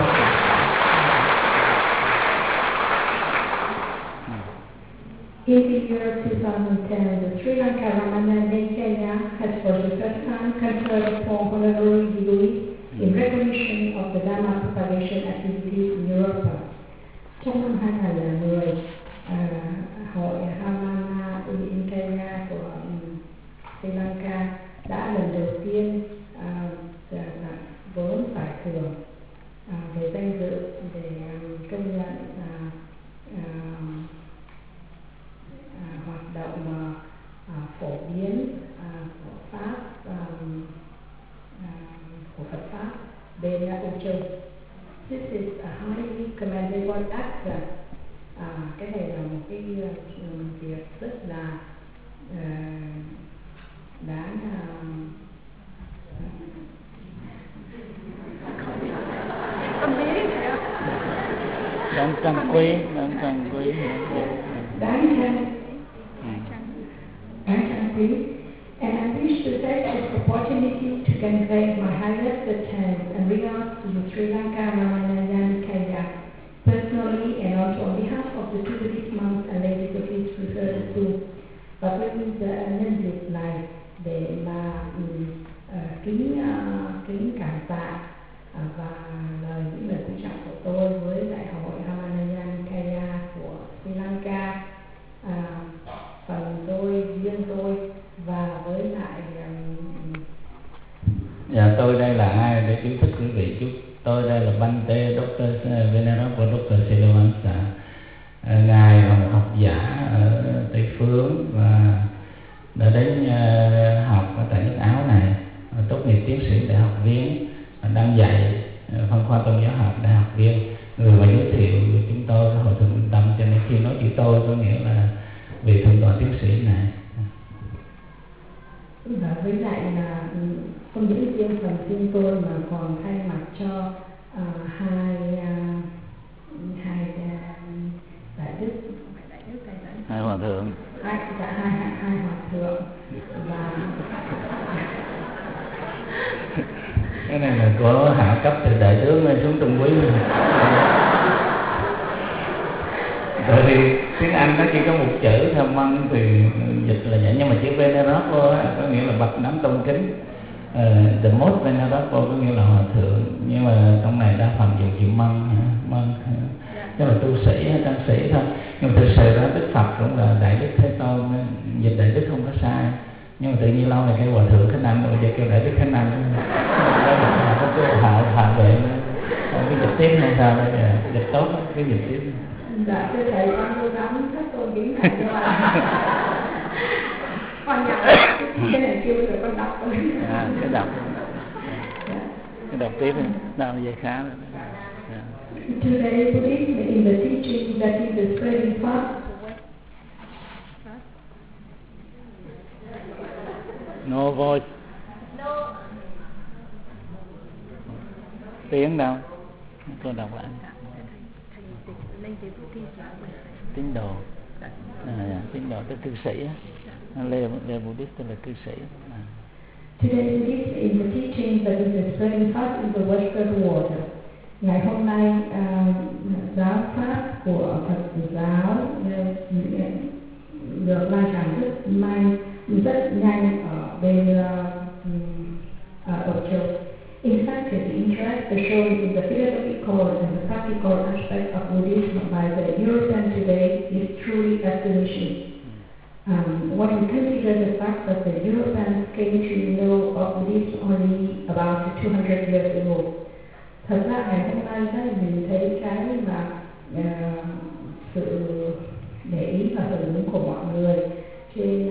In the year 2010, the Sri Lanka Ramayana Nikaya has for the first time conferred upon honorary degree in recognition of the Dharma propagation activities in Europe. Trong năm 2010, hội Ramana Nikaya của Sri Lanka đã lần đầu tiên với giải thưởng về danh dự để công nhận hoạt động phổ biến của Pháp của Phật pháp bên Âu Châu. This is a highly commendable act. Cái này là một cái việc rất là đáng trân quý, đáng trân quý. And I wish to take this opportunity to convey my highest thanks and regards to the Sri Lanka Ramayana Nikaya personally and also on behalf of the two Buddhist monks and ladies of its referred to. Và tôi nhân dịp này để mà kính cảm tạ và những lời quý trọng của tôi với đại hội Ramayana Nikaya của Sri Lanka, phần tôi, riêng tôi và với lại tôi đây là ai để chú thích quý vị chút. Tôi đây là Bante Dr. Venerable Dr. Siddhavansa. Ngài là một học giả ở Tây Phương và đã đến học ở tại nước Áo này, tốt nghiệp tiến sĩ đại học viên, đang dạy phân khoa tôn giáo học đại học viên. Người mà giới thiệu chúng tôi hội thượng Minh Tâm, cho nên khi nói chữ tôi có nghĩa là vị thượng tọa tiến sĩ này. Và với lại là không những riêng phần riêng tôi mà còn thay mặt cho hai đại đức, hai hòa thượng, hai hòa thượng và cái này là có hạ cấp từ đại tướng xuống trung quý. Bởi vì tiếng Anh nó chỉ có một chữ thôi, măng thì dịch là vậy, nhưng mà chữ Venerable có nghĩa là bậc đấng tôn kính. The most Venerable có nghĩa là hòa thượng, nhưng mà trong này đa phần dùng chữ măng, tức là tu sĩ hay tăng sĩ thôi. Nhưng mà thực sự đó Đức Phật cũng là đại đức Thế Tôn, dịch đại đức không có sai. Nhưng mà tự nhiên lâu này cái hòa thượng Khánh Anh, bây giờ kêu đại đức Khánh Anh, có cái hạ vệ cái dịch tiếp hay sao bây giờ dịch tốt cái dịch tiếp. Dạ thưa thầy, con cố gắng thất tôn kính thầy, nhưng mà con nhỏ cái này kêu rồi con đọc thôi. Cái đọc, cái đọc tiếp nào vậy khá rồi. Today, Buddhism in the teaching that is the spreading path. No voice. Tiếng đâu? Cô đọc lại. Tín đồ. Tín đồ tức cư sĩ. Lê Buddhist tức là cư sĩ. Today, Buddhism in the teaching that is the spreading path in the Western world. Ngày hôm nay, giáo pháp của Phật giáo được lan tràn rất nhanh ở bên Âu Châu. In fact, the interest shown in the philosophical and the practical aspect of Buddhism by the European today is truly astonishing. When we consider the fact that the Europeans came to know of Buddhism only about 200 years ago. Thật ra ngày hôm nay mình thấy cái mà sự để ý và hưởng ứng của mọi người trên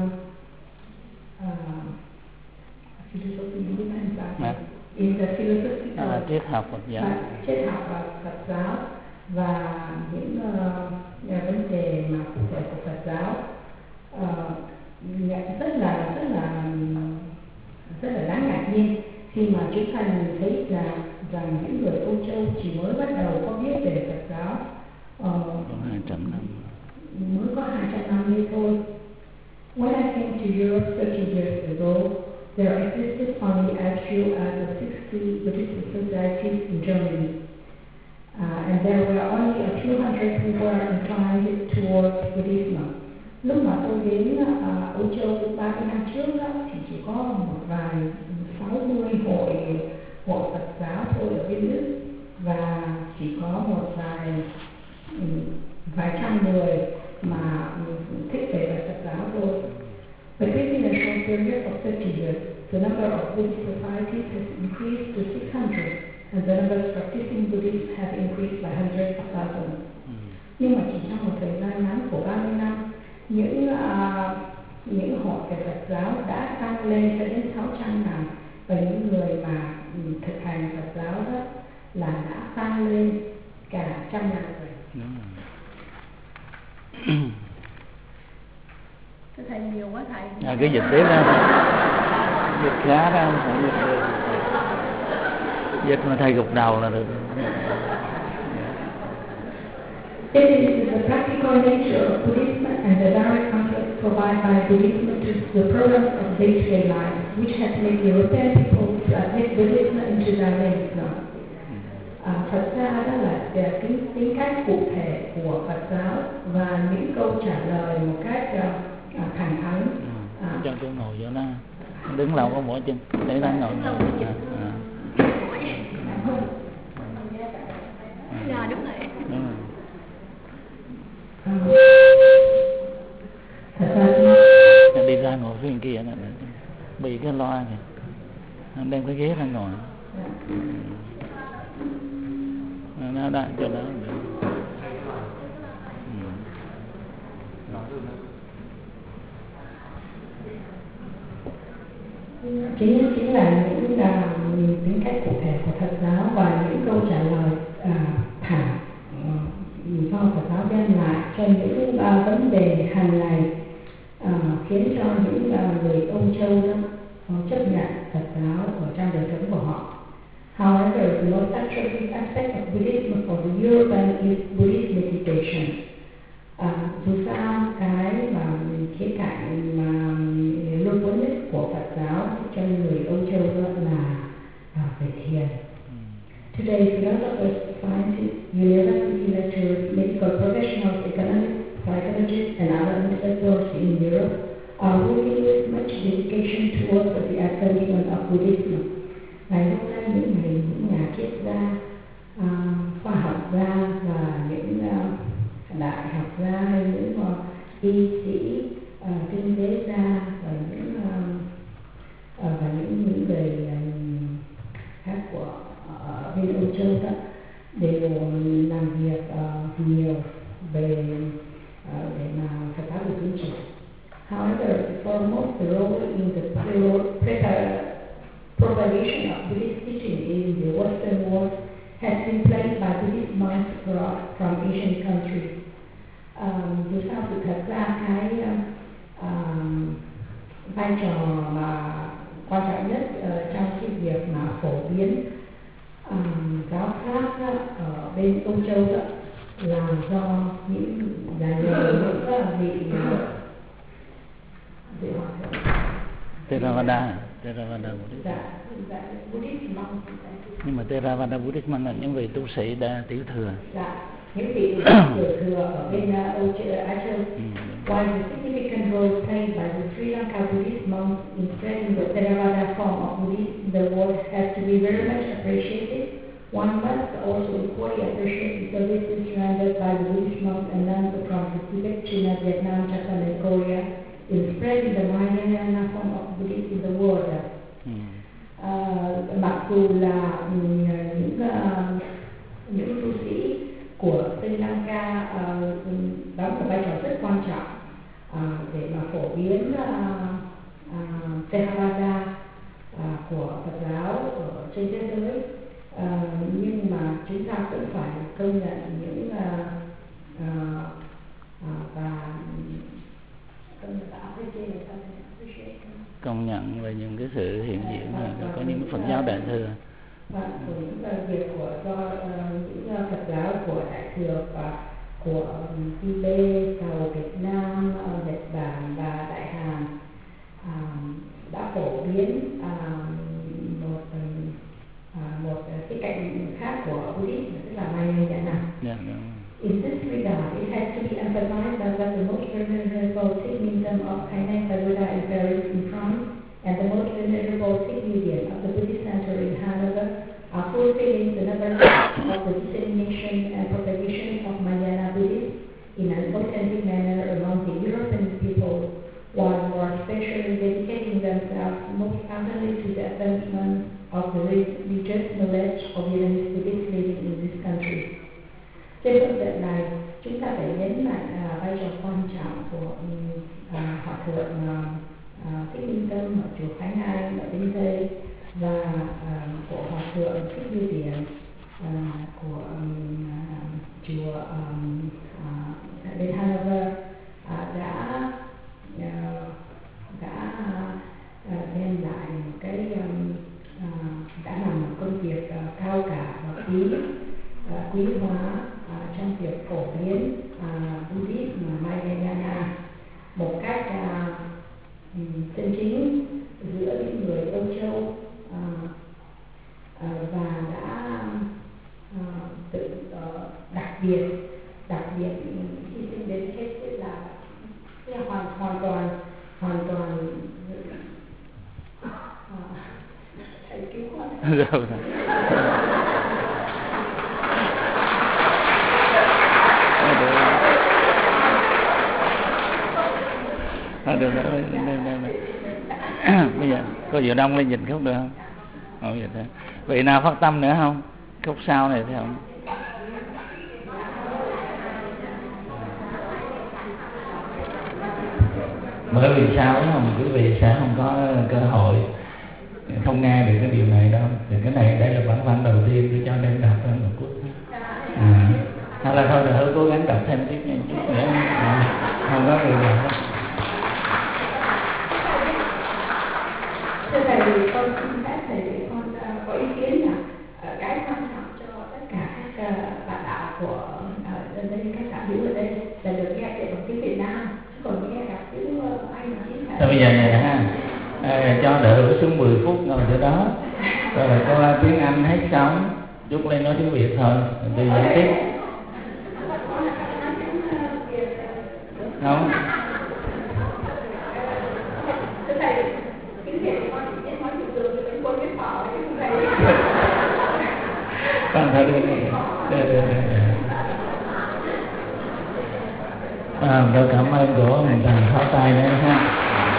triết học Phật giáo, triết học và Phật giáo và những vấn đề mà cụ thể của Phật giáo rất là đáng ngạc nhiên khi mà chúng ta nhìn thấy rằng những người Âu Châu chỉ mới bắt đầu có biết về Phật giáo 200 năm. Mới có 200 năm đi thôi. When I came to Europe 30 years ago, there existed only as few as 60 Buddhist societies in Germany. And there were only a few hundred who were inclined towards Buddhism. Lúc mà tôi đến Âu Châu 30 năm trước đó, thì chỉ có một vài 60 hội Phật giáo thôi ở bên Đức, và chỉ có một vài trăm người mà thích về Phật giáo thôi. But within a short period of 30 years, the number of Buddhist societies has increased to 600, and the number of practicing Buddhists have increased by hundreds of thousands. Nhưng mà chỉ trong một thời gian ngắn của 30 năm, những hội về Phật giáo đã tăng lên cho đến 600 ngàn, và những người mà thực hành Phật giáo đó là đã tăng lên cả 100 ngàn rồi. Thầy nhiều quá thầy. Cứ dịch tiếp đó. Dịch khá đó, không phải dịch được. Dịch mà thầy gục đầu là được. It is the practical nature of Buddhism and the direct contact provided by Buddhism to the programs of day-to-day life, which has made European people to admit Buddhism into their lives. Thật ra đó là tính cách cụ thể của Phật giáo và những câu trả lời một cách thẳng thắn. Cho tôi ngồi vô đó, đứng lâu có mỗi chân, để ta ngồi. Dạ đúng rồi. Thật ra đi ra ngồi phía bên kia này, bị cái loa kìa, đem cái ghế ra ngồi. Nó đã cho nó được. Chính là những tính cách cụ thể của Phật giáo và những câu trả lời thẳng do Phật giáo đem lại cho những vấn đề hàng ngày, khiến cho những người Âu Châu đó chấp nhận Phật giáo ở trong đời sống của họ. However, the most attractive aspect of Buddhism for the European is Buddhist meditation. Dù sao cái mà khía cạnh mà lôi cuốn nhất của Phật giáo cho người Âu Châu đó là về thiền. Today, philosophers, scientists, university lecturers, medical professionals, economists, psychologists, and other intellectuals in Europe are working with much dedication towards the advancement of Buddhism. Ngày hôm nay, những nhà triết gia, khoa học gia và những đại học gia hay những y sĩ, kinh tế gia và những người khác của bên Âu Châu đó đều làm việc nhiều về để mà Phật giáo được tiến triển. However, foremost the role in the propagation of Buddhist teaching in the Western world has been played by Buddhist monks from Asian countries. Dù sao thì thật ra cái vai trò mà quan trọng nhất trong cái việc mà phổ biến giáo pháp ở bên Âu Châu đó là do những vị Theravada Buddhist monks. Nhưng mà Theravada Buddhist monks là những vị tu sĩ đã tiểu thừa. Những vị tiểu thừa ở bên Âu Châu, Á Châu. While the significant role played by the Sri Lanka Buddhist monks in spreading the Theravada form of Buddhism in the world has to be very much appreciated, one must also equally appreciate the services rendered by the Buddhist monks and nuns from Tibet, China, Vietnam, Japan, and Korea in spreading the Mahayana form of Buddhism in the world. Mặc dù là những tu sĩ của Sri Lanka đóng một vai trò rất quan trọng để mà phổ biến Theravada của Phật giáo ở trên thế giới, nhưng mà chúng ta cũng phải công nhận những công nhận về những cái sự hiện diện có những Phật giáo đại thừa. Và của những việc do những Phật giáo của đại thừa và của Tibet, Tàu Việt Nam, Nhật Bản và Đại Hàn đã phổ biến một cái cạnh khác của Buddhism, tức là Mahayana. In this regard, it has to be emphasized that the most venerable Sikhism of Kailash Buddha in Paris in France and the most venerable Sikh Museum of the Buddhist Center in Hanover are fulfilling the number of the dissemination and propagation of Mahayana Buddhism in an authentic manner among the European people, while more especially dedicating themselves most ardently to the advancement of the religious knowledge of Vietnamese Buddhists living in this country. Trên phương diện này, chúng ta phải nhấn mạnh vai trò quan trọng của Hòa thượng Thích Minh Tâm ở chùa Khánh An ở bên Tây và của Hòa thượng Thích Như Điển của chùa bên Hanover đã đem lại một cái đã làm một công việc cao cả và quý hóa trong việc phổ biến Buddhism Mahayana một cách chân chính giữa những người Âu Châu và đã tự đặc biệt hy sinh đến hết, tức là hoàn toàn thầy cứu con. Được rồi, bây giờ cô Diệu Đông lên dịch khúc được không? Vậy thế. Vị nào phát tâm nữa không? Khúc sau này thấy không? Bởi vì sao đó không? Quý vị sẽ không có cơ hội không nghe được cái điều này đâu. Thì cái này đây là bản văn đầu tiên tôi cho nên đọc thêm một chút. Hay là thôi đỡ cố gắng đọc thêm tiếp nha, chút nữa không có người nào hết. Thưa thầy, con xin phép thầy để con có ý kiến là cái quan trọng cho tất cả các bạn đạo của ở đây, các đạo hữu ở đây là được nghe dạy bằng tiếng Việt Nam, còn nghe đọc tiếng Anh là tiếng Thái. Thôi bây giờ này ha, cho đỡ xuống 10 phút ngồi chỗ đó, rồi là cô tiếng Anh hết xong, chút lên nói tiếng Việt thôi, đi giải tiếp. Không? Con thôi đi. Tôi cảm ơn của mình thằng khó tay nữa ha.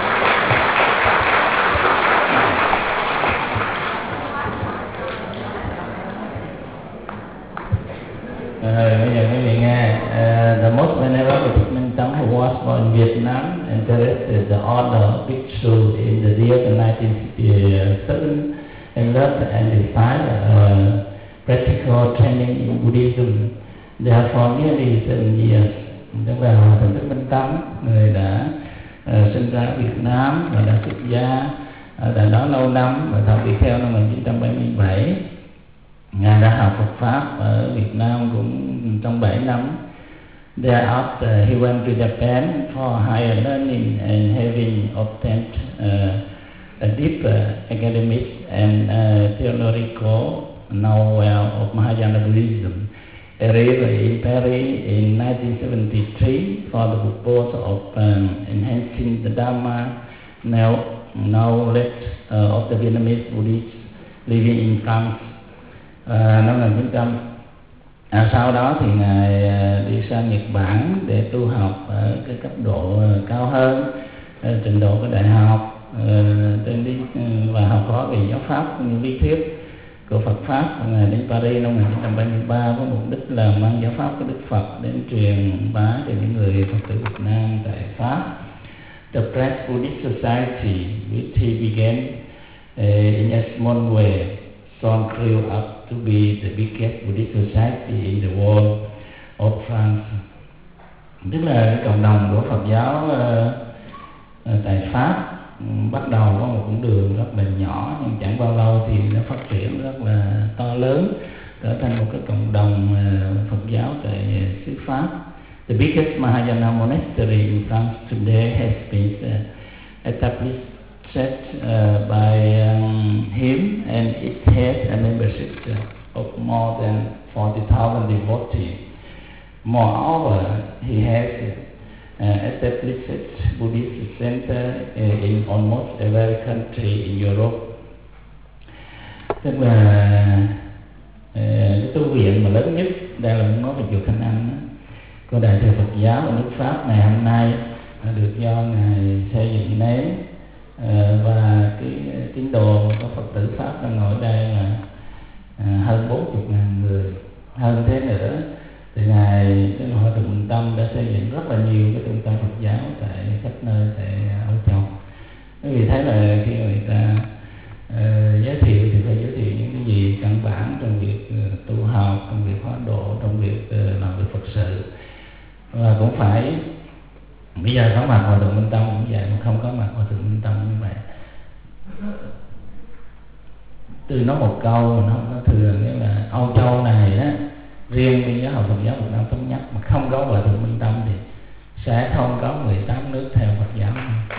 Bây giờ quý vị nghe. The most venerable Thích Minh Tâm who was born in Vietnam and directed the order of Bhikshu in the year 1957 and loved and inspired practical training in Buddhism. Therefore, nearly 7 years, tức là Hòa thượng Thích Minh Tâm, người đã sinh ra ở Việt Nam và đã xuất gia ở đó lâu năm và thọ tỳ kheo năm 1977. Ngài đã học Phật pháp ở Việt Nam cũng trong 7 năm. Thereafter, he went to Japan for higher learning and having obtained a deeper academic and theological knowledge of Mahayana Buddhism. Arrived in Paris in 1973 for the purpose of enhancing the Dharma knowledge of the Vietnamese Buddhists living in France. Năm 1900. Sau đó thì Ngài đi sang Nhật Bản để tu học ở cái cấp độ cao hơn, trình độ của đại học, và học hỏi về giáo pháp cũng như lý thuyết của Phật pháp. Ngài đến Paris năm 1973 với mục đích là mang giáo pháp của Đức Phật đến truyền bá cho những người Phật tử Việt Nam tại Pháp. The Press Buddhist Society, which he began in a small way, soon grew up to be the biggest Buddhist society in the world of France. Tức là cái cộng đồng của Phật giáo tại Pháp bắt đầu có một con đường rất là nhỏ, nhưng chẳng bao lâu thì nó phát triển rất là to lớn, trở thành một cái cộng đồng Phật giáo tại xứ Pháp. The biggest Mahayana monastery in France today has been established by him, and it has a membership of more than 40,000 devotees. Moreover, he has established Buddhist center in almost every country in Europe. Tức là cái tu viện mà lớn nhất, đây là muốn nói về chùa Khánh Anh đó, của Đại thừa Phật giáo ở nước Pháp ngày hôm nay, được do ngài xây dựng nén, và cái tín đồ của Phật tử Pháp đang ngồi ở đây là hơn 40.000 người. Hơn thế nữa thì ngài cái hội Thượng Minh Tâm đã xây dựng rất là nhiều cái trung tâm Phật giáo tại khắp nơi tại Âu Châu. Vì thế là khi người ta giới thiệu thì phải giới thiệu những cái gì căn bản trong việc tu học, trong việc hóa độ, trong việc làm việc Phật sự. Và cũng phải bây giờ có mặt Hòa Thượng Minh Tâm cũng vậy, mà không có mặt Hòa Thượng Minh Tâm như vậy. Từ nói một câu mà nó không có thừa, nghĩa là Âu Châu này á, riêng bên giáo hội Phật giáo Việt Nam thống nhất mà không có Hòa Thượng Minh Tâm thì sẽ không có 18 nước theo Phật giáo.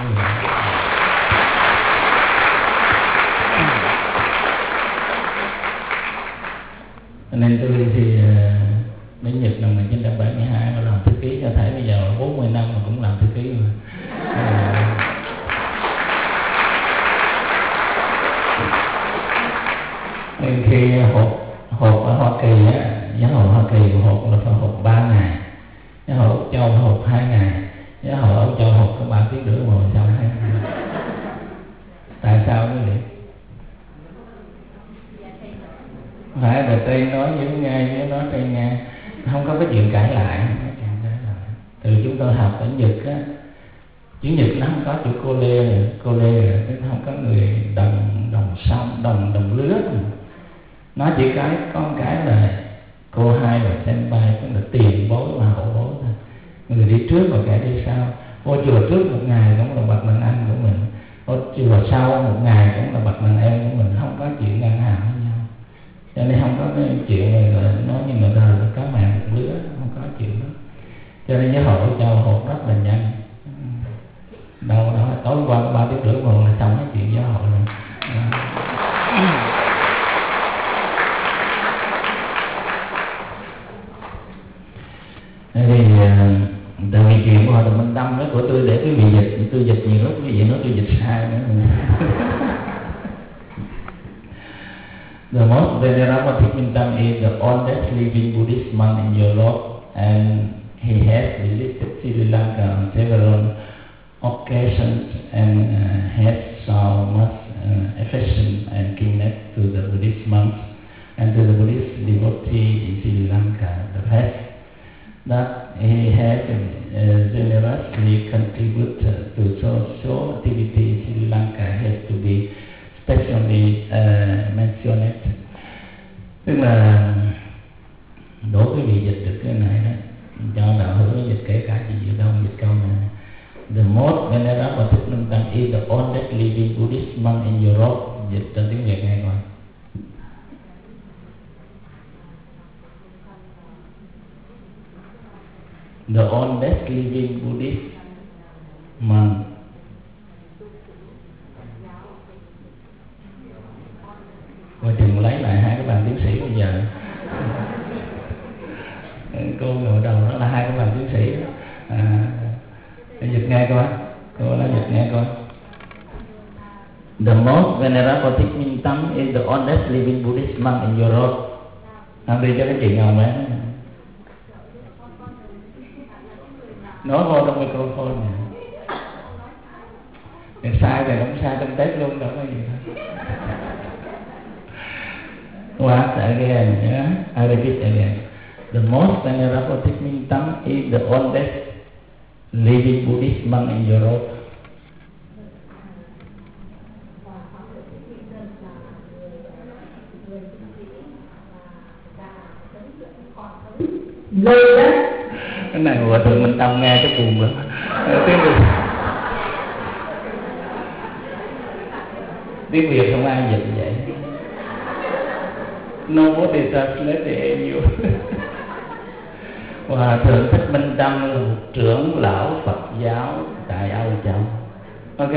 Nên tôi thì đến Nhật năm 1972 mà làm thư ký cho thầy, bây giờ 40 năm mà cũng làm thư ký mà. Nên khi họp ở Hoa Kỳ á, giáo hội Hoa Kỳ họp là phải họp 3 ngày, giáo hội Âu Châu họp 2 ngày, giáo hội Âu Châu họp có 3 tiếng rưỡi ngồi sau 2 ngày. Tại sao như vậy? Phải là Tây nói với Nga, với nói Tây Nga, không có cái chuyện cãi lại. Từ chúng tôi học ở Nhật á, chữ Nhật nó không có chữ cô lê, không có người đồng song, đồng lứa. Nó chỉ có một cái là cô hai và senpai, tức là tiền bối và hậu bối thôi. Người đi trước và kẻ đi sau. Ô chùa trước một ngày cũng là bậc đàn anh của mình, ô chùa sau một ngày cũng là bậc đàn em của mình, không có chuyện ngang hàng với nhau. Cho nên không có cái chuyện này là nói như người ta là cá mè một lứa, không có chuyện đó. Cho nên giáo hội Châu họp rất là nhanh. Đâu đó tối qua 3 tiếng rưỡi một là xong cái chuyện giáo hội rồi. Thì tại vì chuyện của Hòa Thượng Minh Tâm đó của tôi để quý vị dịch, tôi dịch nhiều lúc quý vị nói tôi dịch sai nữa. The most venerable Thích Minh Tâm is the oldest living Buddhist monk in Europe, and he has visited Sri Lanka on several occasions and has so much affection and kindness to the Buddhist monks and to the Buddhist devotees in Sri Lanka. The fact that he has generously contributed to social activity in Sri Lanka has to be specially mentioned. Tức là đố quý vị dịch được cái này đó, cho đạo hữu dịch kể cả gì đâu dịch câu này. The most venerable Thích Minh Tâm is the oldest living Buddhist monk in Europe. Dịch cho tiếng Việt nghe coi. The oldest living Buddhist monk. Coi chừng lấy lại hai cái bằng tiến sĩ bây giờ. Cô ngồi đầu đó là hai cái bằng tiến sĩ đó. Dịch nghe coi. Cô nói dịch nghe coi. The most venerable Thích Minh Tâm is the oldest living Buddhist monk in Europe. Làm đi cho cái chị ngồi bé. Nói vô trong microphone này. Cái sai thì không sai trong Tết luôn, đâu có gì đâu. Once again, yeah? I repeat again. The most venerable Thích Minh Tâm is the oldest living Buddhist monk in Europe. Lê đó. Cái này Hòa Thượng Minh Tâm nghe cái buồn lắm. Tiếng Việt không ai dịch vậy. Nobody translate you. Hòa thượng Thích Minh Tâm là một trưởng lão Phật giáo tại Âu Châu. Ok.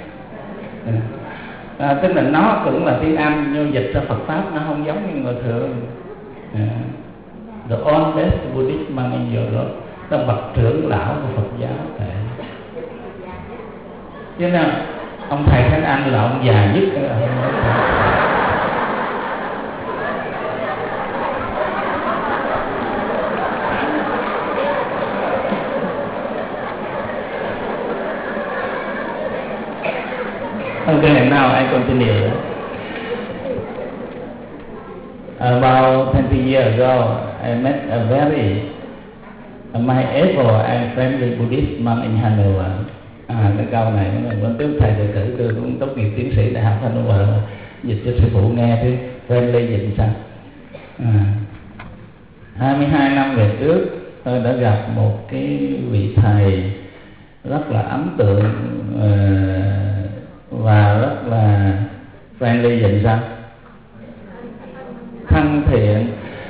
Tức là nó cũng là tiếng Anh nhưng dịch ra Phật pháp nó không giống như người thường. The oldest Buddhist monk in Europe, là bậc trưởng lão của Phật giáo tại. Chứ nào ông thầy Khánh Anh là ông già nhất cái Okay, now I continue. About 20 years ago, I met a very my able and friendly Buddhist monk in Hanover. Cái câu này vẫn tiếp thầy đề cử tôi cũng tốt nghiệp tiến sĩ đại học Hanover, dịch cho sư phụ nghe chứ friendly dịch sao? 22 năm về trước tôi đã gặp một cái vị thầy rất là ấn tượng và rất là friendly dịch sao? Thân thiện,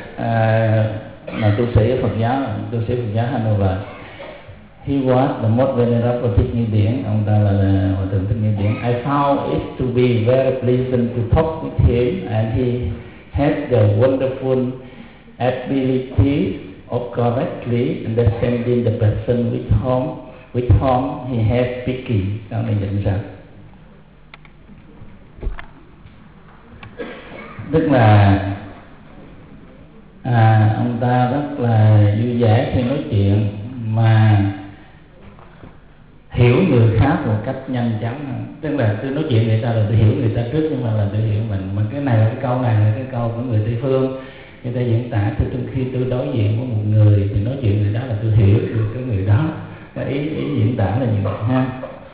là tu sĩ Phật giáo Hanover. He was the most venerable Thích Như Điển, ông ta là Hòa thượng Thích Như Điển. I found it to be very pleasant to talk with him, and he had the wonderful ability of correctly understanding the person with whom he had speaking. Câu này nhận sao? Tức là ông ta rất là vui vẻ khi nói chuyện mà hiểu người khác một cách nhanh chóng. Tức là tôi nói chuyện người ta là tôi hiểu người ta trước nhưng mà là tôi hiểu mình. Mà cái này là cái câu này là cái câu của người Tây phương, người ta diễn tả từ khi tôi đối diện với một người thì nói chuyện người đó là tôi hiểu được cái người đó. Cái ý diễn tả là như vậy ha.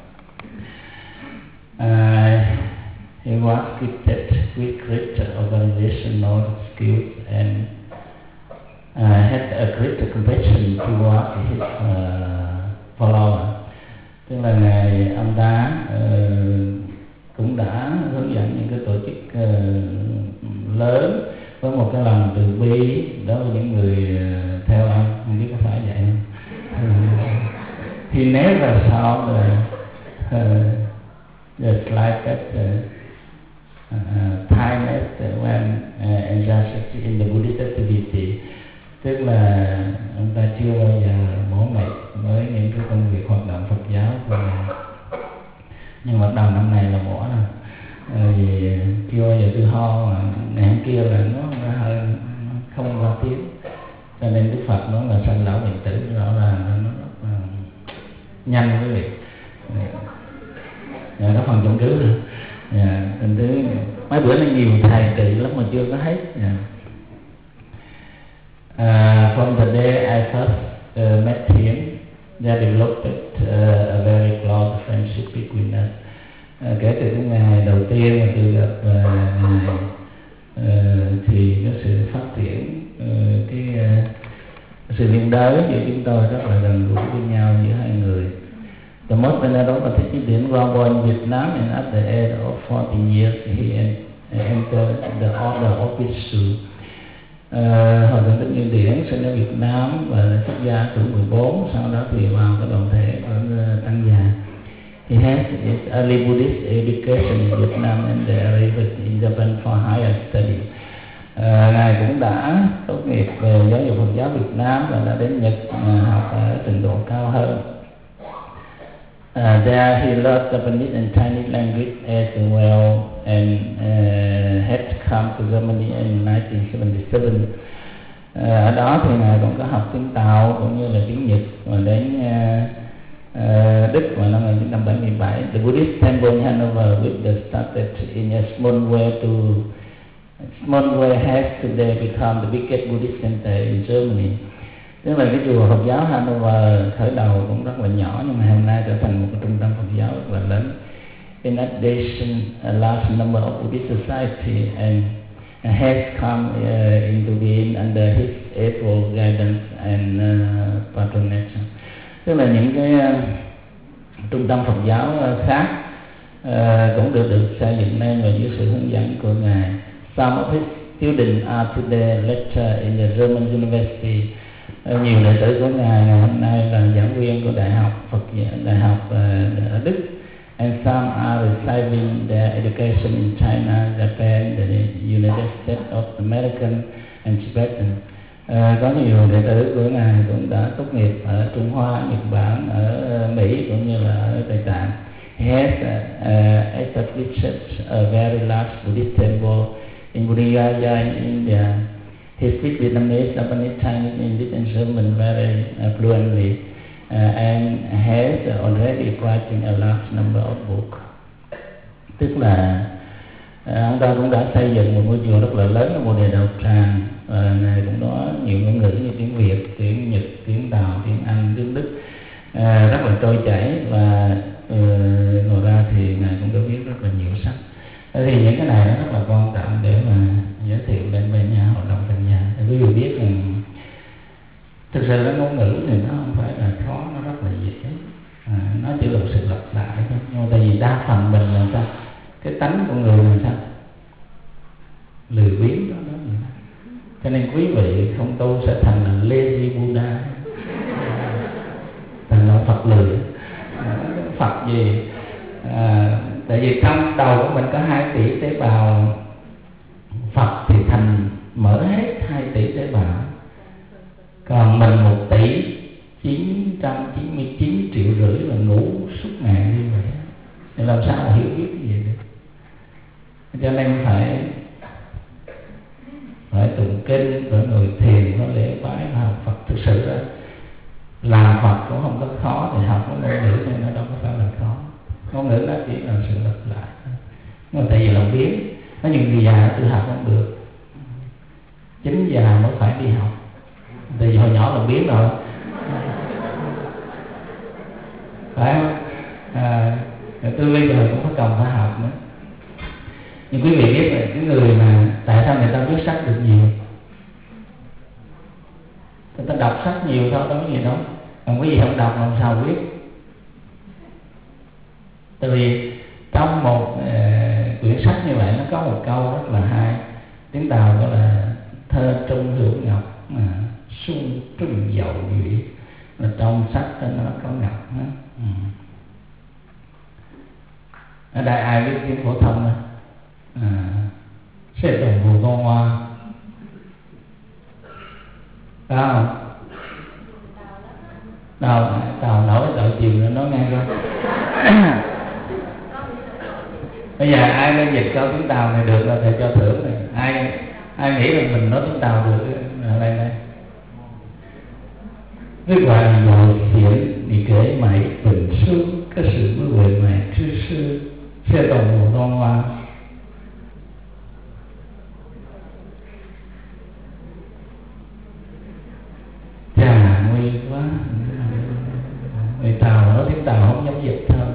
He was gifted with great organizational skills and had a great compassion towards his followers. Tức là ngài ông ta cũng đã hướng dẫn những cái tổ chức lớn với một cái lòng từ bi đối với những người theo ông. Không biết có phải vậy không? He never saw the slightest tiredness when engaged in the Buddhist activity. Tức là ông ta chưa bao giờ mỏi mệt với những cái công việc hoạt động Phật giáo của mình. Nhưng mà đầu năm này là mỏi rồi, vì chưa bao giờ tôi ho mà ngày hôm kia là nó hơi không ra tiếng, cho nên Đức Phật nói là sanh lão bệnh tử, rõ ràng nó rất là nhanh cái việc. Có phần trọng cứu nữa. Thành thứ mấy bữa nay nhiều thầy trị lắm mà chưa có hết. From the day I first met him, they developed a very close friendship between us. Kể từ cái ngày đầu tiên mà tôi gặp ngài thì có sự phát triển, cái sự liên đới giữa chúng tôi rất là gần gũi với nhau giữa hai người. The most venerable Thích Như Điển was born in Vietnam, and at the age of 14 years he entered the order of Bhikkhu. Hòa thượng Thích Như Điển sinh ở Việt Nam và là xuất gia tuổi 14, sau đó thì vào cái đoàn thể của tăng già. He had his early Buddhist education in Vietnam and arrived in Japan for higher study. Ngài cũng đã tốt nghiệp về giáo dục Phật giáo Việt Nam và đã đến Nhật học ở trình độ cao hơn. There he learned Japanese and Chinese language as well and had come to Germany in 1977. Ở đó thì ngài cũng có học tiếng Tàu cũng như là tiếng Nhật và đến Đức vào năm 1977. The Buddhist temple in Hanover, which started in a small way has today become the biggest Buddhist center in Germany. Tức là cái chùa Phật giáo Hanover khởi đầu cũng rất là nhỏ nhưng mà hôm nay trở thành một cái trung tâm Phật giáo rất là lớn. In addition, a large number of Buddhist society and has come into being under his able guidance and patronage. Tức là những cái trung tâm Phật giáo khác cũng được xây dựng nên và dưới sự hướng dẫn của ngài. Some of his students are today lecturer in the German university. nhiều đệ tử của ngài ngày hôm nay là giảng viên của đại học ở Đức, and some are receiving their education in China, Japan, the United States of America and Japan. Có nhiều đệ tử của ngài cũng đã tốt nghiệp ở Trung Hoa, Nhật Bản, ở Mỹ cũng như là ở Tây Tạng. He has established a very large Buddhist temple in Bodhgaya in India. He speaks Vietnamese, Japanese, Chinese, English and German very fluently, and has already written a large number of books. Tức là ông ta cũng đã xây dựng một ngôi chùa rất là lớn ở Bồ Đề Đạo Tràng, và ngài cũng có nhiều ngôn ngữ như tiếng Việt, tiếng Nhật, tiếng Tàu, tiếng Anh, tiếng Đức rất là trôi chảy, và ngoài ra thì ngài cũng đã viết rất là nhiều sách. Thì những cái này nó rất là quan trọng để mà giới thiệu lên bên nhà hội đồng bên nhà. Thì quý vị biết rằng thực sự là ngôn ngữ thì nó không phải là khó, nó rất là dễ, nó chỉ là sự lặp lại thôi. Nhưng mà tại vì đa phần mình là sao, cái tánh của người là sao, lười biếng đó. Cho nên quý vị không tu sẽ thành là lazy Buddha, thành là Phật lười. Phật gì? Tại vì trong đầu của mình có 2 tỷ tế bào, Phật thì thành mở hết 2 tỷ tế bào, còn mình 1 tỷ 999 triệu rưỡi là ngủ suốt ngày như vậy, thì làm sao mà hiểu biết cái gì được. Cho nên phải tụng kinh, phải ngồi thiền, phải lễ bái, phải học Phật. Thực sự đó, làm Phật cũng không có khó, thì học cái ngôn ngữ này nó đâu có phải là khó. Ngôn ngữ nó chỉ là sự lặp lại. Nhưng mà tại vì lòng biếng, có những người già tự học không được, chính già mới phải đi học. Tại vì hồi nhỏ lòng biếng rồi, phải không? Tôi bây giờ cũng có cần phải học nữa. Nhưng quý vị biết là cái người mà tại sao người ta viết sách được nhiều, người ta đọc sách nhiều thôi, đâu có gì đâu. Còn quý vị không đọc làm sao viết? Tại vì trong một quyển sách như vậy nó có một câu rất là hay, tiếng Tàu gọi là thơ trung hữu ngọc, sung trung dậu nhụy, là trong sách đó nó có ngọc. Ở đây ai biết tiếng phổ thông này? Sẽ đồng hồ con hoa, phải không? Tàu nổi đợi chiều nữa nói nghe coi. Bây giờ ai lên dịch câu tiếng Tàu này được là thầy cho thưởng này. Ai nghĩ là mình nói tiếng Tàu được ở đây đây. Với quả dầu khiển thì kể mãi bình sướng cái sự vui vẻ mãi chứ sư sẽ đồng hồ con hoa. Chà, nguy quá. Người Tàu nói tiếng Tàu không dám dịch thôi.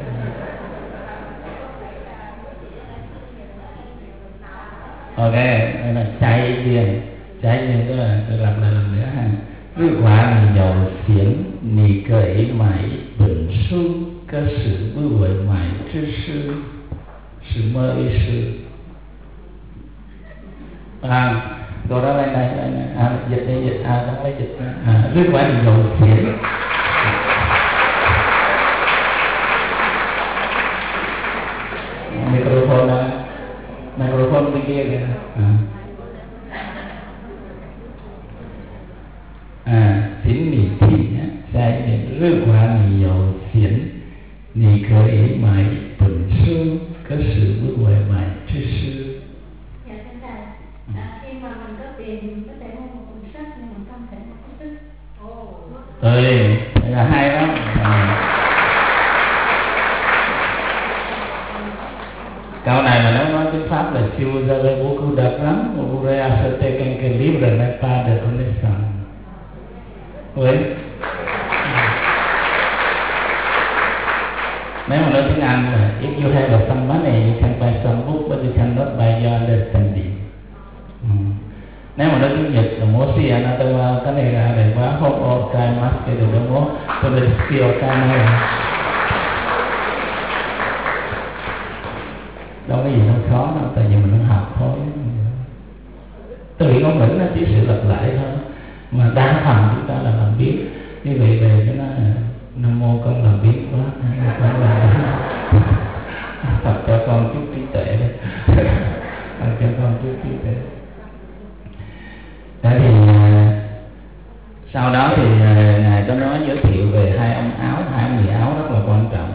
Ok, đây là chạy liền tức là tôi làm lại lần nữa ha. Với quả này dầu xiển nì cởi mãi bình xuân cái sự vui vẻ mãi chứ sư sự mơ ý sư. Cô đó đây dịch đi dịch không lấy dịch với quả này dầu xiển. Microphone bên kia kìa. Xỉn nì thị sai đến rước quả nì dầu xiển nì khởi ý mãi bình sương có sự bước ngoài mãi chứ sư. Dạ thưa thầy, khi mà mình có tiền mình có thể mua một cuốn sách nhưng mình không thể mua cuốn sách. Là hay lắm. Câu này mà nó nói tiếng Pháp là siêu ra lê bố cứu đợt lắm, bố rea sơ tê kênh kênh lý rồi này pa được con nít sẵn. Nếu mà nói tiếng Anh là if you have some money you can buy some book but you cannot buy your understanding. Nếu mà nói tiếng Nhật là mô xì anh ta cái này là để quá hốt ô cai mắt cái điều đó mô tôi là skill cai này. Đâu có gì nó khó đâu, tại vì mình không học thôi. Từ ngôn ngữ nó chỉ sự lặp lại thôi. mà đa phần chúng ta là làm biến. Như vậy về cái đó là Nam mô con làm biến quá, con làm tập cho con chút trí tuệ đấy. Tập cho con chút trí tuệ. Thế thì sau đó thì ngài có nói giới thiệu về hai ông áo, hai ông người áo rất là quan trọng.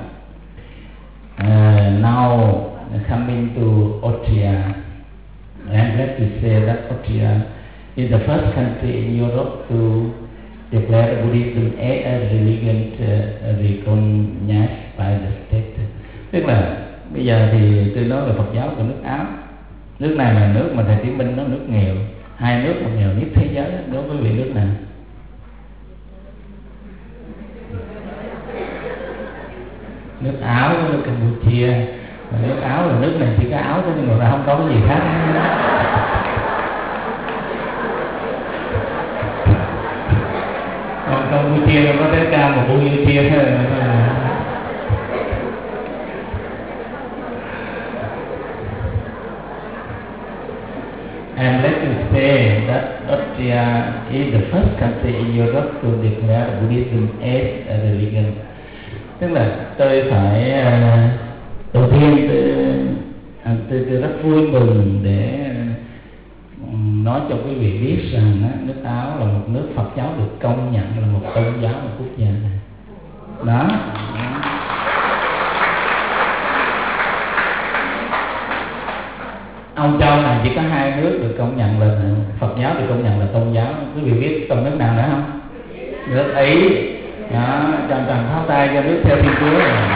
Now coming to Austria, I'm glad to say that Austria is the first country in Europe to declare Buddhism as a religion recognized by the state. Tức là bây giờ thì tôi nói về Phật giáo của nước Áo. Nước này là nước mà thầy Chí Minh nói nước nghèo, hai nước mà nghèo nhất thế giới. Đối với vị nước này, nước Áo với nước Campuchia. Và nước Áo là nước này chỉ có áo thôi, nhưng mà ra không có cái gì khác. Còn Campuchia có tới cao một bao nhiêu chia thôi. I'm glad to say that Austria is the first country in Europe to declare Buddhism as a religion. Tức là tôi phải đầu tiên tôi rất vui mừng để nói cho quý vị biết rằng nước Áo là một nước Phật giáo được công nhận là một tôn giáo, một quốc gia này. Đó. Ông Châu này chỉ có hai nước được công nhận là Phật giáo được công nhận là tôn giáo. Quý vị biết còn nước nào nữa không? Nước Ý. Đó, trần trần tháo tay cho nước theo Thiên Chúa này.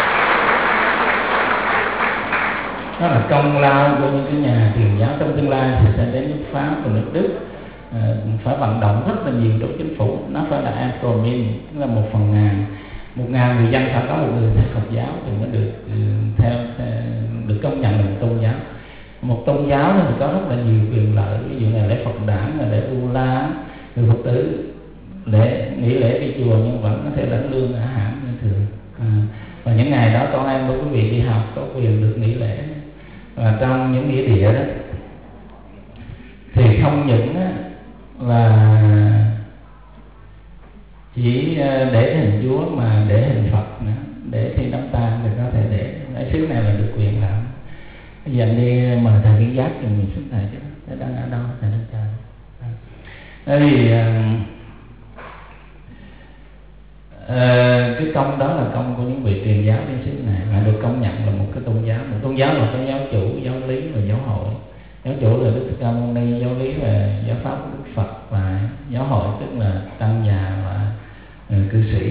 Đó là công lao của những cái nhà truyền giáo. Trong tương lai thì sẽ đến nước Pháp và nước Đức. Phải vận động rất là nhiều đối chính phủ. Nó phải là Anthromin, tức là 1/1000. 1.000 người dân phải có một người theo Phật giáo thì mới được được công nhận là một tôn giáo. Một tôn giáo thì có rất là nhiều quyền lợi. Ví dụ là lễ Phật đản, là lễ U La, người Phật tử nghỉ lễ đi chùa nhưng vẫn có thể lãnh lương ở hãng như thường. Và những ngày đó con em của quý vị đi học có quyền được nghỉ lễ. Và trong những nghĩa địa đó thì không những là chỉ để hình Chúa mà để hình Phật nữa, để khi đám tang thì có thể để. Ở xứ này là được quyền làm. Bây giờ đi mời thầy Kiến Giác thì mình xuống thầy chứ. Thầy đang ở đâu? Thầy đang chờ. Bởi vì cái công đó là công của những vị truyền giáo trên xứ này, mà được công nhận là một cái tôn giáo. Một tôn giáo là có giáo chủ, giáo lý và giáo hội. Giáo chủ là Đức Thích Ca Mâu Ni, giáo lý là giáo pháp của Đức Phật, và giáo hội tức là tăng già và cư sĩ.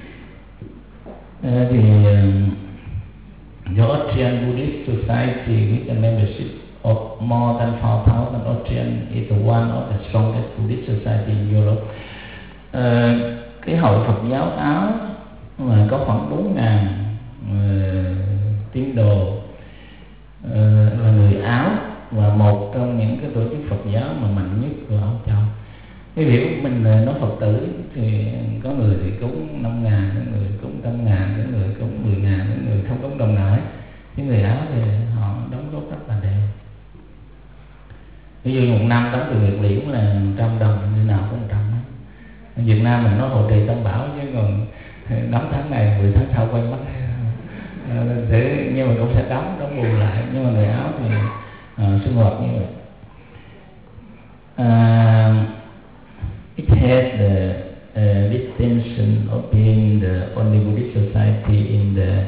Thì the Austrian Buddhist Society with a membership of more than 4,000 Austrians is one of the strongest Buddhist society in Europe. Cái hội Phật giáo Áo mà có khoảng 4.000 tín đồ là người Áo, và một trong những cái tổ chức Phật giáo mà mạnh nhất của Âu Châu. Cái việc mình nói Phật tử thì có người thì cúng 5.000, có người cúng 100.000, có người cúng 10.000, có người không cúng đồng nào hết. Những người Áo thì họ đóng góp rất là đều. Ví dụ một năm đóng từ Nguyệt Liễu là 100 đồng, như nào cũng 100 hết. Ở Việt Nam mình nói hộ trì Tam Bảo, chứ còn đóng tháng này 10 tháng sau quay mất. Nhưng mà cũng sẽ đóng bù lại. Nhưng mà người Áo thì sinh hoạt như vậy. It has the distinction of being the only Buddhist society in the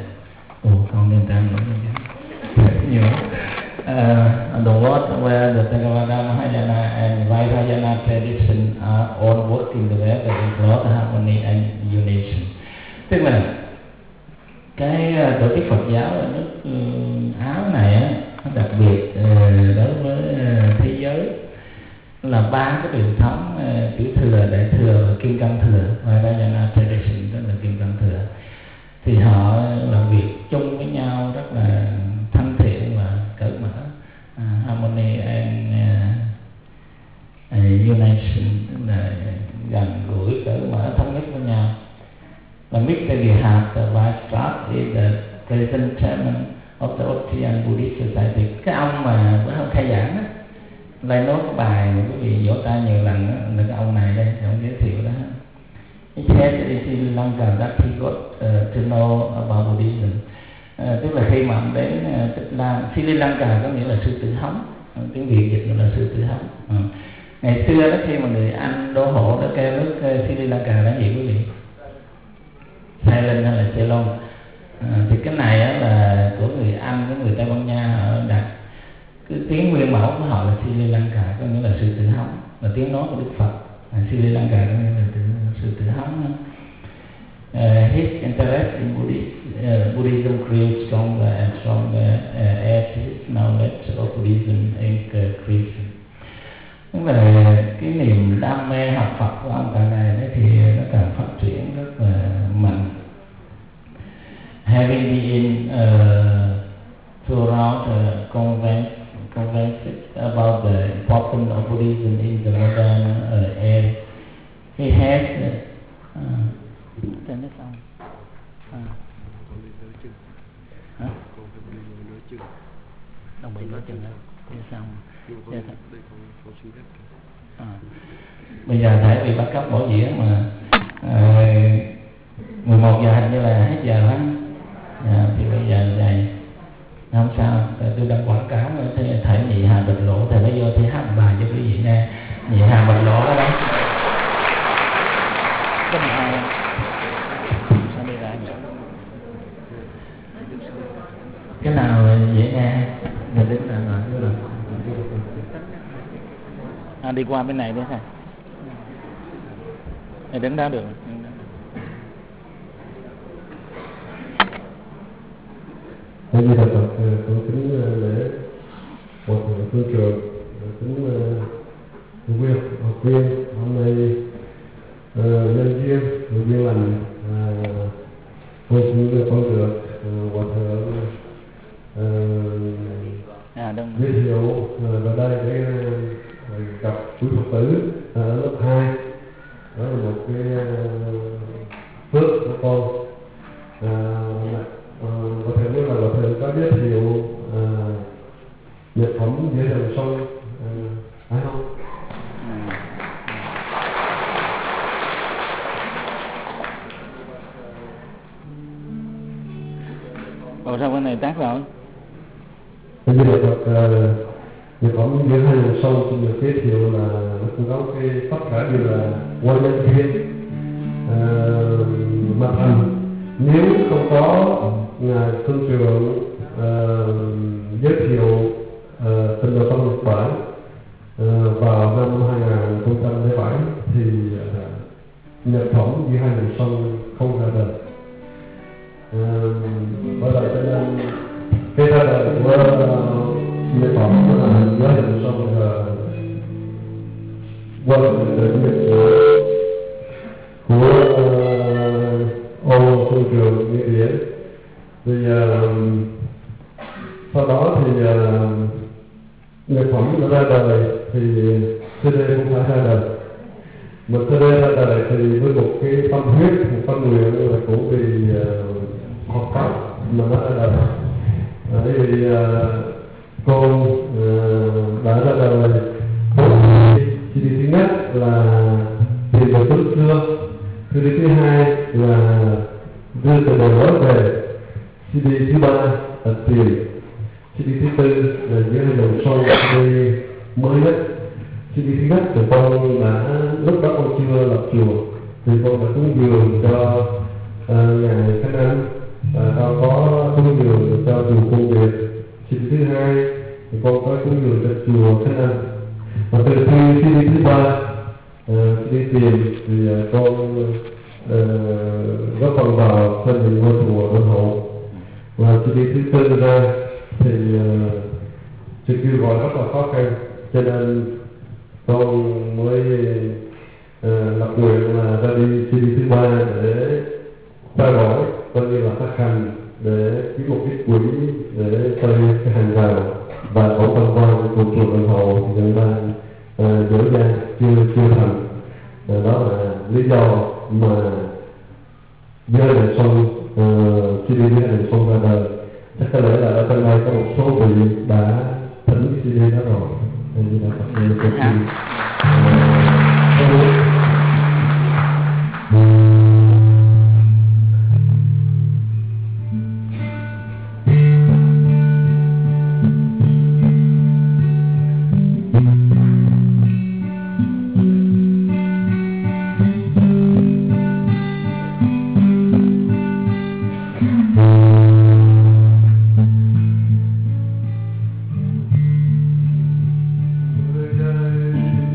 the world where the Theravada, Mahayana and Vajrayana tradition are all working together in close harmony and unison. Tức là cái tổ chức Phật giáo ở nước Áo này á, nó đặc biệt đối với thế giới là ba cái truyền thống tiểu thừa, đại thừa và kim cang thừa, Vajrayana tradition, tức là kim cang thừa, thì họ làm việc chung với nhau rất là thân thiện và cởi mở, harmony and unison, tức là gần gũi, cởi mở, thống nhất với nhau. Và Mr. Gerhard Weierstrass is the present chairman of the Austrian Buddhist Society. Cái ông mà bữa hôm khai giảng đó, lại nốt bài mà quý vị vỗ tay nhiều lần đó, là cái ông này đây, ông giới thiệu đó. It has in Sri Lanka that he got to know about Buddhism. Tức là khi mà ông đến Sri Lanka có nghĩa là sư tử hóng, tiếng Việt dịch là sư tử hóng. Ngày xưa đó khi mà người Anh đô hộ đó kêu nước Sri Lanka là gì quý vị? Ceylon hay là Ceylon? Thì cái này á là của người Anh với người Tây Ban Nha ở đặt cái tiếng nguyên mẫu của họ là Sri Lanka, có nghĩa là sư tử hóng, là tiếng nói của Đức Phật. Sri Lanka có nghĩa là sư tử hóng. His interest in Buddhism grew stronger and stronger as his knowledge of Buddhism increased. Tức là cái niềm đam mê học Phật của ông cả này thì nó càng phát triển rất là mạnh. Having been throughout convention about the importance of Buddhism in the modern era, he has tên nó xong hả? Đồng bị nói chừng đó xong. Bây giờ thể bị bắt cóc bỏ dĩa mà 11 giờ hình như là hết giờ lắm. Thì bây giờ này không sao, tôi đang quảng cáo thầy Nhị Hà Bạch Lộ, thầy bây giờ thì hát bài cho quý vị nghe. Nhị Hà Bạch Lộ đó. Cái này sao đi ra nhỉ? Cái nào dễ nghe người đứng là ngồi được. Đi qua bên này đi thầy. Thầy đứng đó được. Thầy Di Đà Phật, con kính lễ một phương trường, kính học viên hôm nay nhân duyên duyên lành, con xin con được hòa thượng giới thiệu vào đây để gặp quý Phật tử ở lớp 2. Đó là một cái phước của con. Có thể nói là Hòa thượng có giới thiệu nhật phẩm Giữa Dòng Sông, phải không? Ồ, sao cái này tắt rồi? Bây giờ nhật phẩm Giữa Hai Dòng Sông xin được giới thiệu là nó cũng có cái tất cả đều là quan nhân thiên mà thành. Nếu không có ngài phương trưởng giới thiệu Tịnh Độ Tông Nhật Bản vào năm 2007 thì nhật phẩm Giữa Hai Dòng Sông không ra đời. Bởi vậy cho nên cái ra đời của nhật phẩm Giữa Hai Dòng Sông là qua nhật của Ô Phương Trường Nghĩa Điển. Thì sau đó thì nhật phẩm nó ra đời thì CD cũng phải ra đời. Mà CD ra đời thì với một cái tâm huyết, một tâm nguyện là cũng vì học pháp mà nó ra đời. Bởi vì con đã ra đời CD thứ nhất là Tiền Đồ Tứ Xưa, CD thứ hai là Đưa Từ Đồ Lối Về, CD thứ ba là Tiền, CD thứ tư là Giữa Hai Dòng Sông, CD mới nhất. CD thứ nhất thì con đã, lúc đó con chưa lập chùa thì con đã cúng dường cho ngài Khánh Anh, con có cúng dường cho chùa Cung Việt. CD thứ hai thì con có cúng dường cho chùa Khánh Anh. Và từ khi CD thứ ba đi tìm thì con góp phần vào xây dựng ngôi chùa Vân Hậu. Và CD thứ tư ra thì sự kêu gọi rất là khó khăn, cho nên con mới lập nguyện là ra đi CD thứ ba để trao đổi, coi như là phát hành để kiếm một ít quỹ để xây cái hàng rào và tổ tham quan của chùa Vân Hậu thì hiện nay dễ dàng chưa thành. Đó là lý do mà Giữa Dòng Sông CD Giữa Dòng Sông ra đời. Chắc có lẽ là ở trong đây có một số vị đã thỉnh CD đó rồi. Di Đà Phật. Người Phật Dạ. Hãy subscribe cho kênh Ghiền Mì Gõ để không bỏ lỡ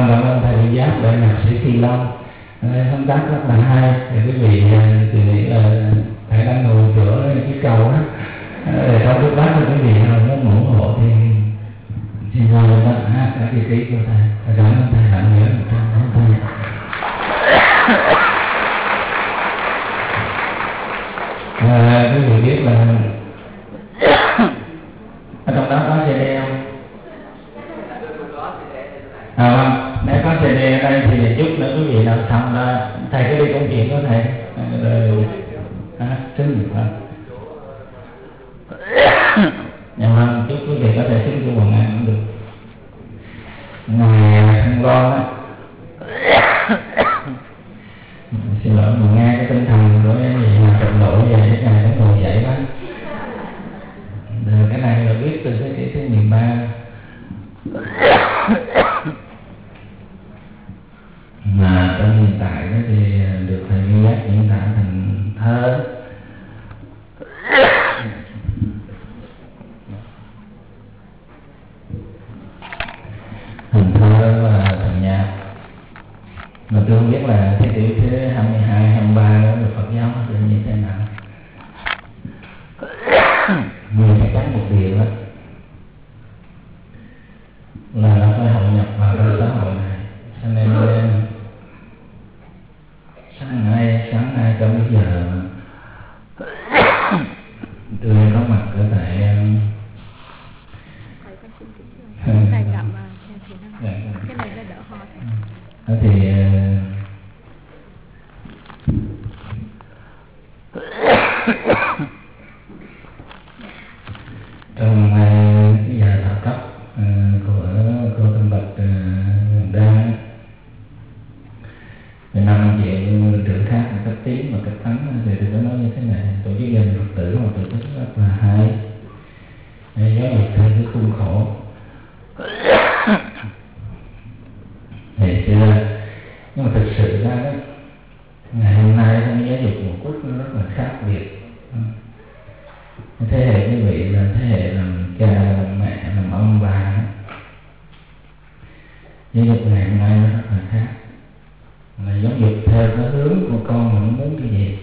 cảm ơn thầy Lý Giáp và nhạc sĩ Phi Long. Thông tác rất là hay. Thì quý vị thì nghĩ là thầy đang ngồi chỗ cái cầu đó. Để trong lúc đó quý vị nào muốn ủng hộ thì xin mời các bạn hát các kỳ ký của thầy. Cảm ơn thầy đã nhớ một trăm cảm ơn thầy. Quý vị biết là ở trong đó có CD không? Vâng, nếu có CD ở đây thì chút nữa quý vị nào xong ra thầy cứ đi công chuyện của thầy rồi xin vâng, chúc quý vị có thể xin cho quần áo cũng được. Ngài Thăng Loan á, xin lỗi mà nghe cái tinh thần của cái gì mà trật lộ vậy, cái ngài nó ngồi dậy quá. Cái này là biết từ thế kỷ thứ 13. Mà trong hiện tại đó thì được thầy Duy Giác diễn tả thành thơ. Thành thơ và thành nhạc. Mà tôi không biết là thế kỷ thứ 22, 23 đó được Phật giáo nó như thế nào. Nhưng chắc chắn một điều đó là nó phải hội nhập vào cái xã hội này. Cho nên sáng nay trong bây giờ tôi có mặt ở tại thầy cảm cái này đỡ ho thì trong cái giờ thọ cấp của cô Tâm Bạch đang năm anh chị trưởng khác một cách tiếng và cách tánh thì tôi có nói như thế này: tổ chức gia đình Phật tử là một tổ chức rất là hay, giáo dục theo cái khuôn khổ ngày xưa, nhưng mà thực sự ra đó ngày hôm nay trong giáo dục của Quốc nó rất là khác biệt. Thế hệ quý vị là thế hệ làm cha, làm mẹ, làm ông bà, giáo dục ngày hôm nay nó rất là khác, là giáo dục theo cái hướng của con mình muốn cái gì.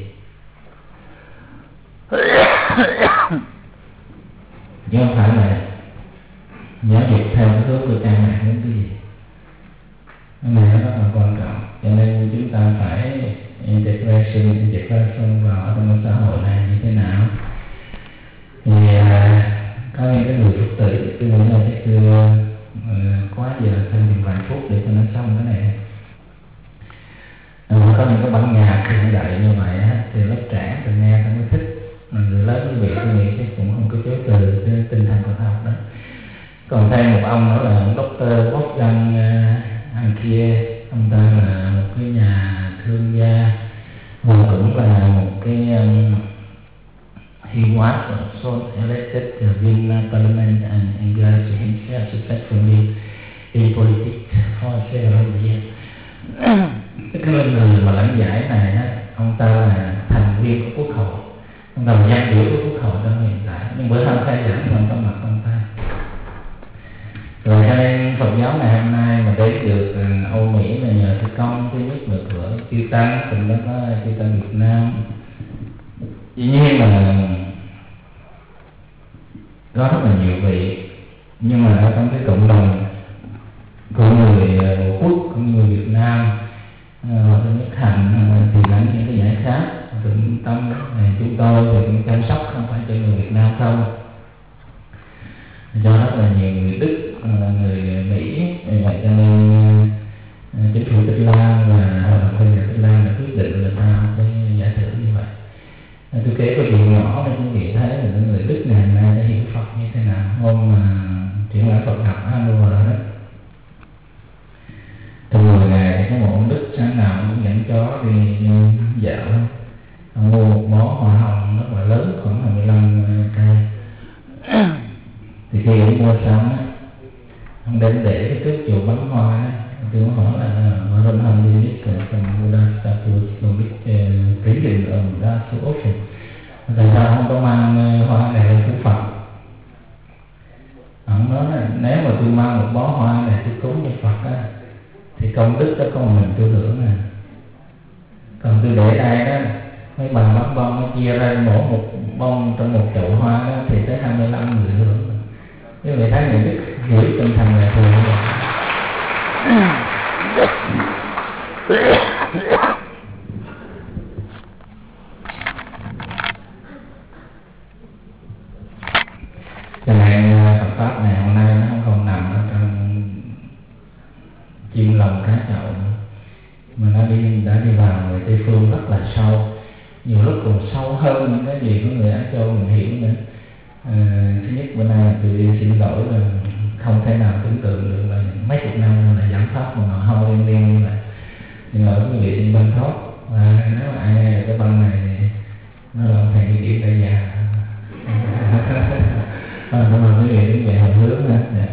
Chứ không phải là giáo dục theo cái hướng của cha mẹ muốn cái gì. Cái này nó rất là quan trọng, cho nên chúng ta phải integration vào trong cái xã hội này như thế nào. Thì có những cái người Phật tử tôi nghĩ là chắc chưa quá giờ thêm vài phút để cho nó xong cái này. Có những cái bản nhạc hiện đại như vậy thì lớp trẻ thì nghe không có thích, người lớn quý vị tôi nghĩ chắc cũng không có chối từ cái tinh thần của học đó. Còn thêm một ông đó là Dr. Wolfgang Ankia, ông ta là một cái nhà thương gia và cũng là một cái he was also elected to Vienna Parliament and engaged himself successfully in politics for several years. Cái người mà lãnh giải này á, ông ta là thành viên của Quốc hội, ông ta là giám biểu của Quốc hội trong hiện tại, nhưng bữa hôm khai giảng còn có mặt ông ta. Rồi cho nên Phật giáo ngày hôm nay mà đến được Âu Mỹ là nhờ cái công thứ nhất là của Chư Tăng, cũng đó có Chư Tăng Việt Nam. Dĩ nhiên là có rất là nhiều vị, nhưng mà ở trong cái cộng đồng của người Quốc, của người Việt Nam hoặc là nước Thành thì lãnh những cái giải khác. Trung tâm này chúng tôi thì cũng chăm sóc không phải cho người Việt Nam không, do rất là nhiều người Đức, người Mỹ, vậy cho nên chính phủ Tích Lan và hội đồng Kinh Tích Lan đã quyết định là trao cái giải thưởng như vậy. Tôi kể câu chuyện nhỏ để quý vị thấy là những người Đức ngày nay đã hiểu Phật như thế nào. Hôm mà triển lãm Phật học Hannover đó, trong 10 ngày thì có một ông Đức sáng nào cũng dẫn chó đi dạo, mua một bó hoa hồng rất là lớn, khoảng 25 cây. Thì khi ông mua xong á, ông đến để cái trước chỗ bắn hoa á, tôi hỏi là Ron Hân biết from Buddha statue from which created Buddha so often. Tại sao không có mang hoa này lên cúng Phật? Ông nói là nếu mà tôi mang một bó hoa này tôi cúng cho Phật á, thì công đức đó con mình tôi hưởng à. Còn tôi để đây đó, mấy bà bắt bông nó chia ra mỗi một bông trong một chậu hoa đó thì tới 25 người hưởng. Như vậy thấy những cái hiểu tinh thần là thường rồi. Cho nên Phật Pháp này hôm nay nó không còn nằm ở trong chim lồng cá chậu nữa, mà nó đã đi vào người Tây Phương rất là sâu, nhiều lúc còn sâu hơn những cái gì của người Á Châu mình hiểu nữa. Thứ nhất bữa nay tôi xin lỗi là không thể nào tưởng tượng được là mấy chục năm là giảng pháp mà họ hâu liên như vậy. Nhưng mà quý vị xin băng thoát, và nếu mà ai nghe được cái băng này thì nó là thầy đi điểm đại già. Cảm ơn quý vị đứng về hồi hướng ha.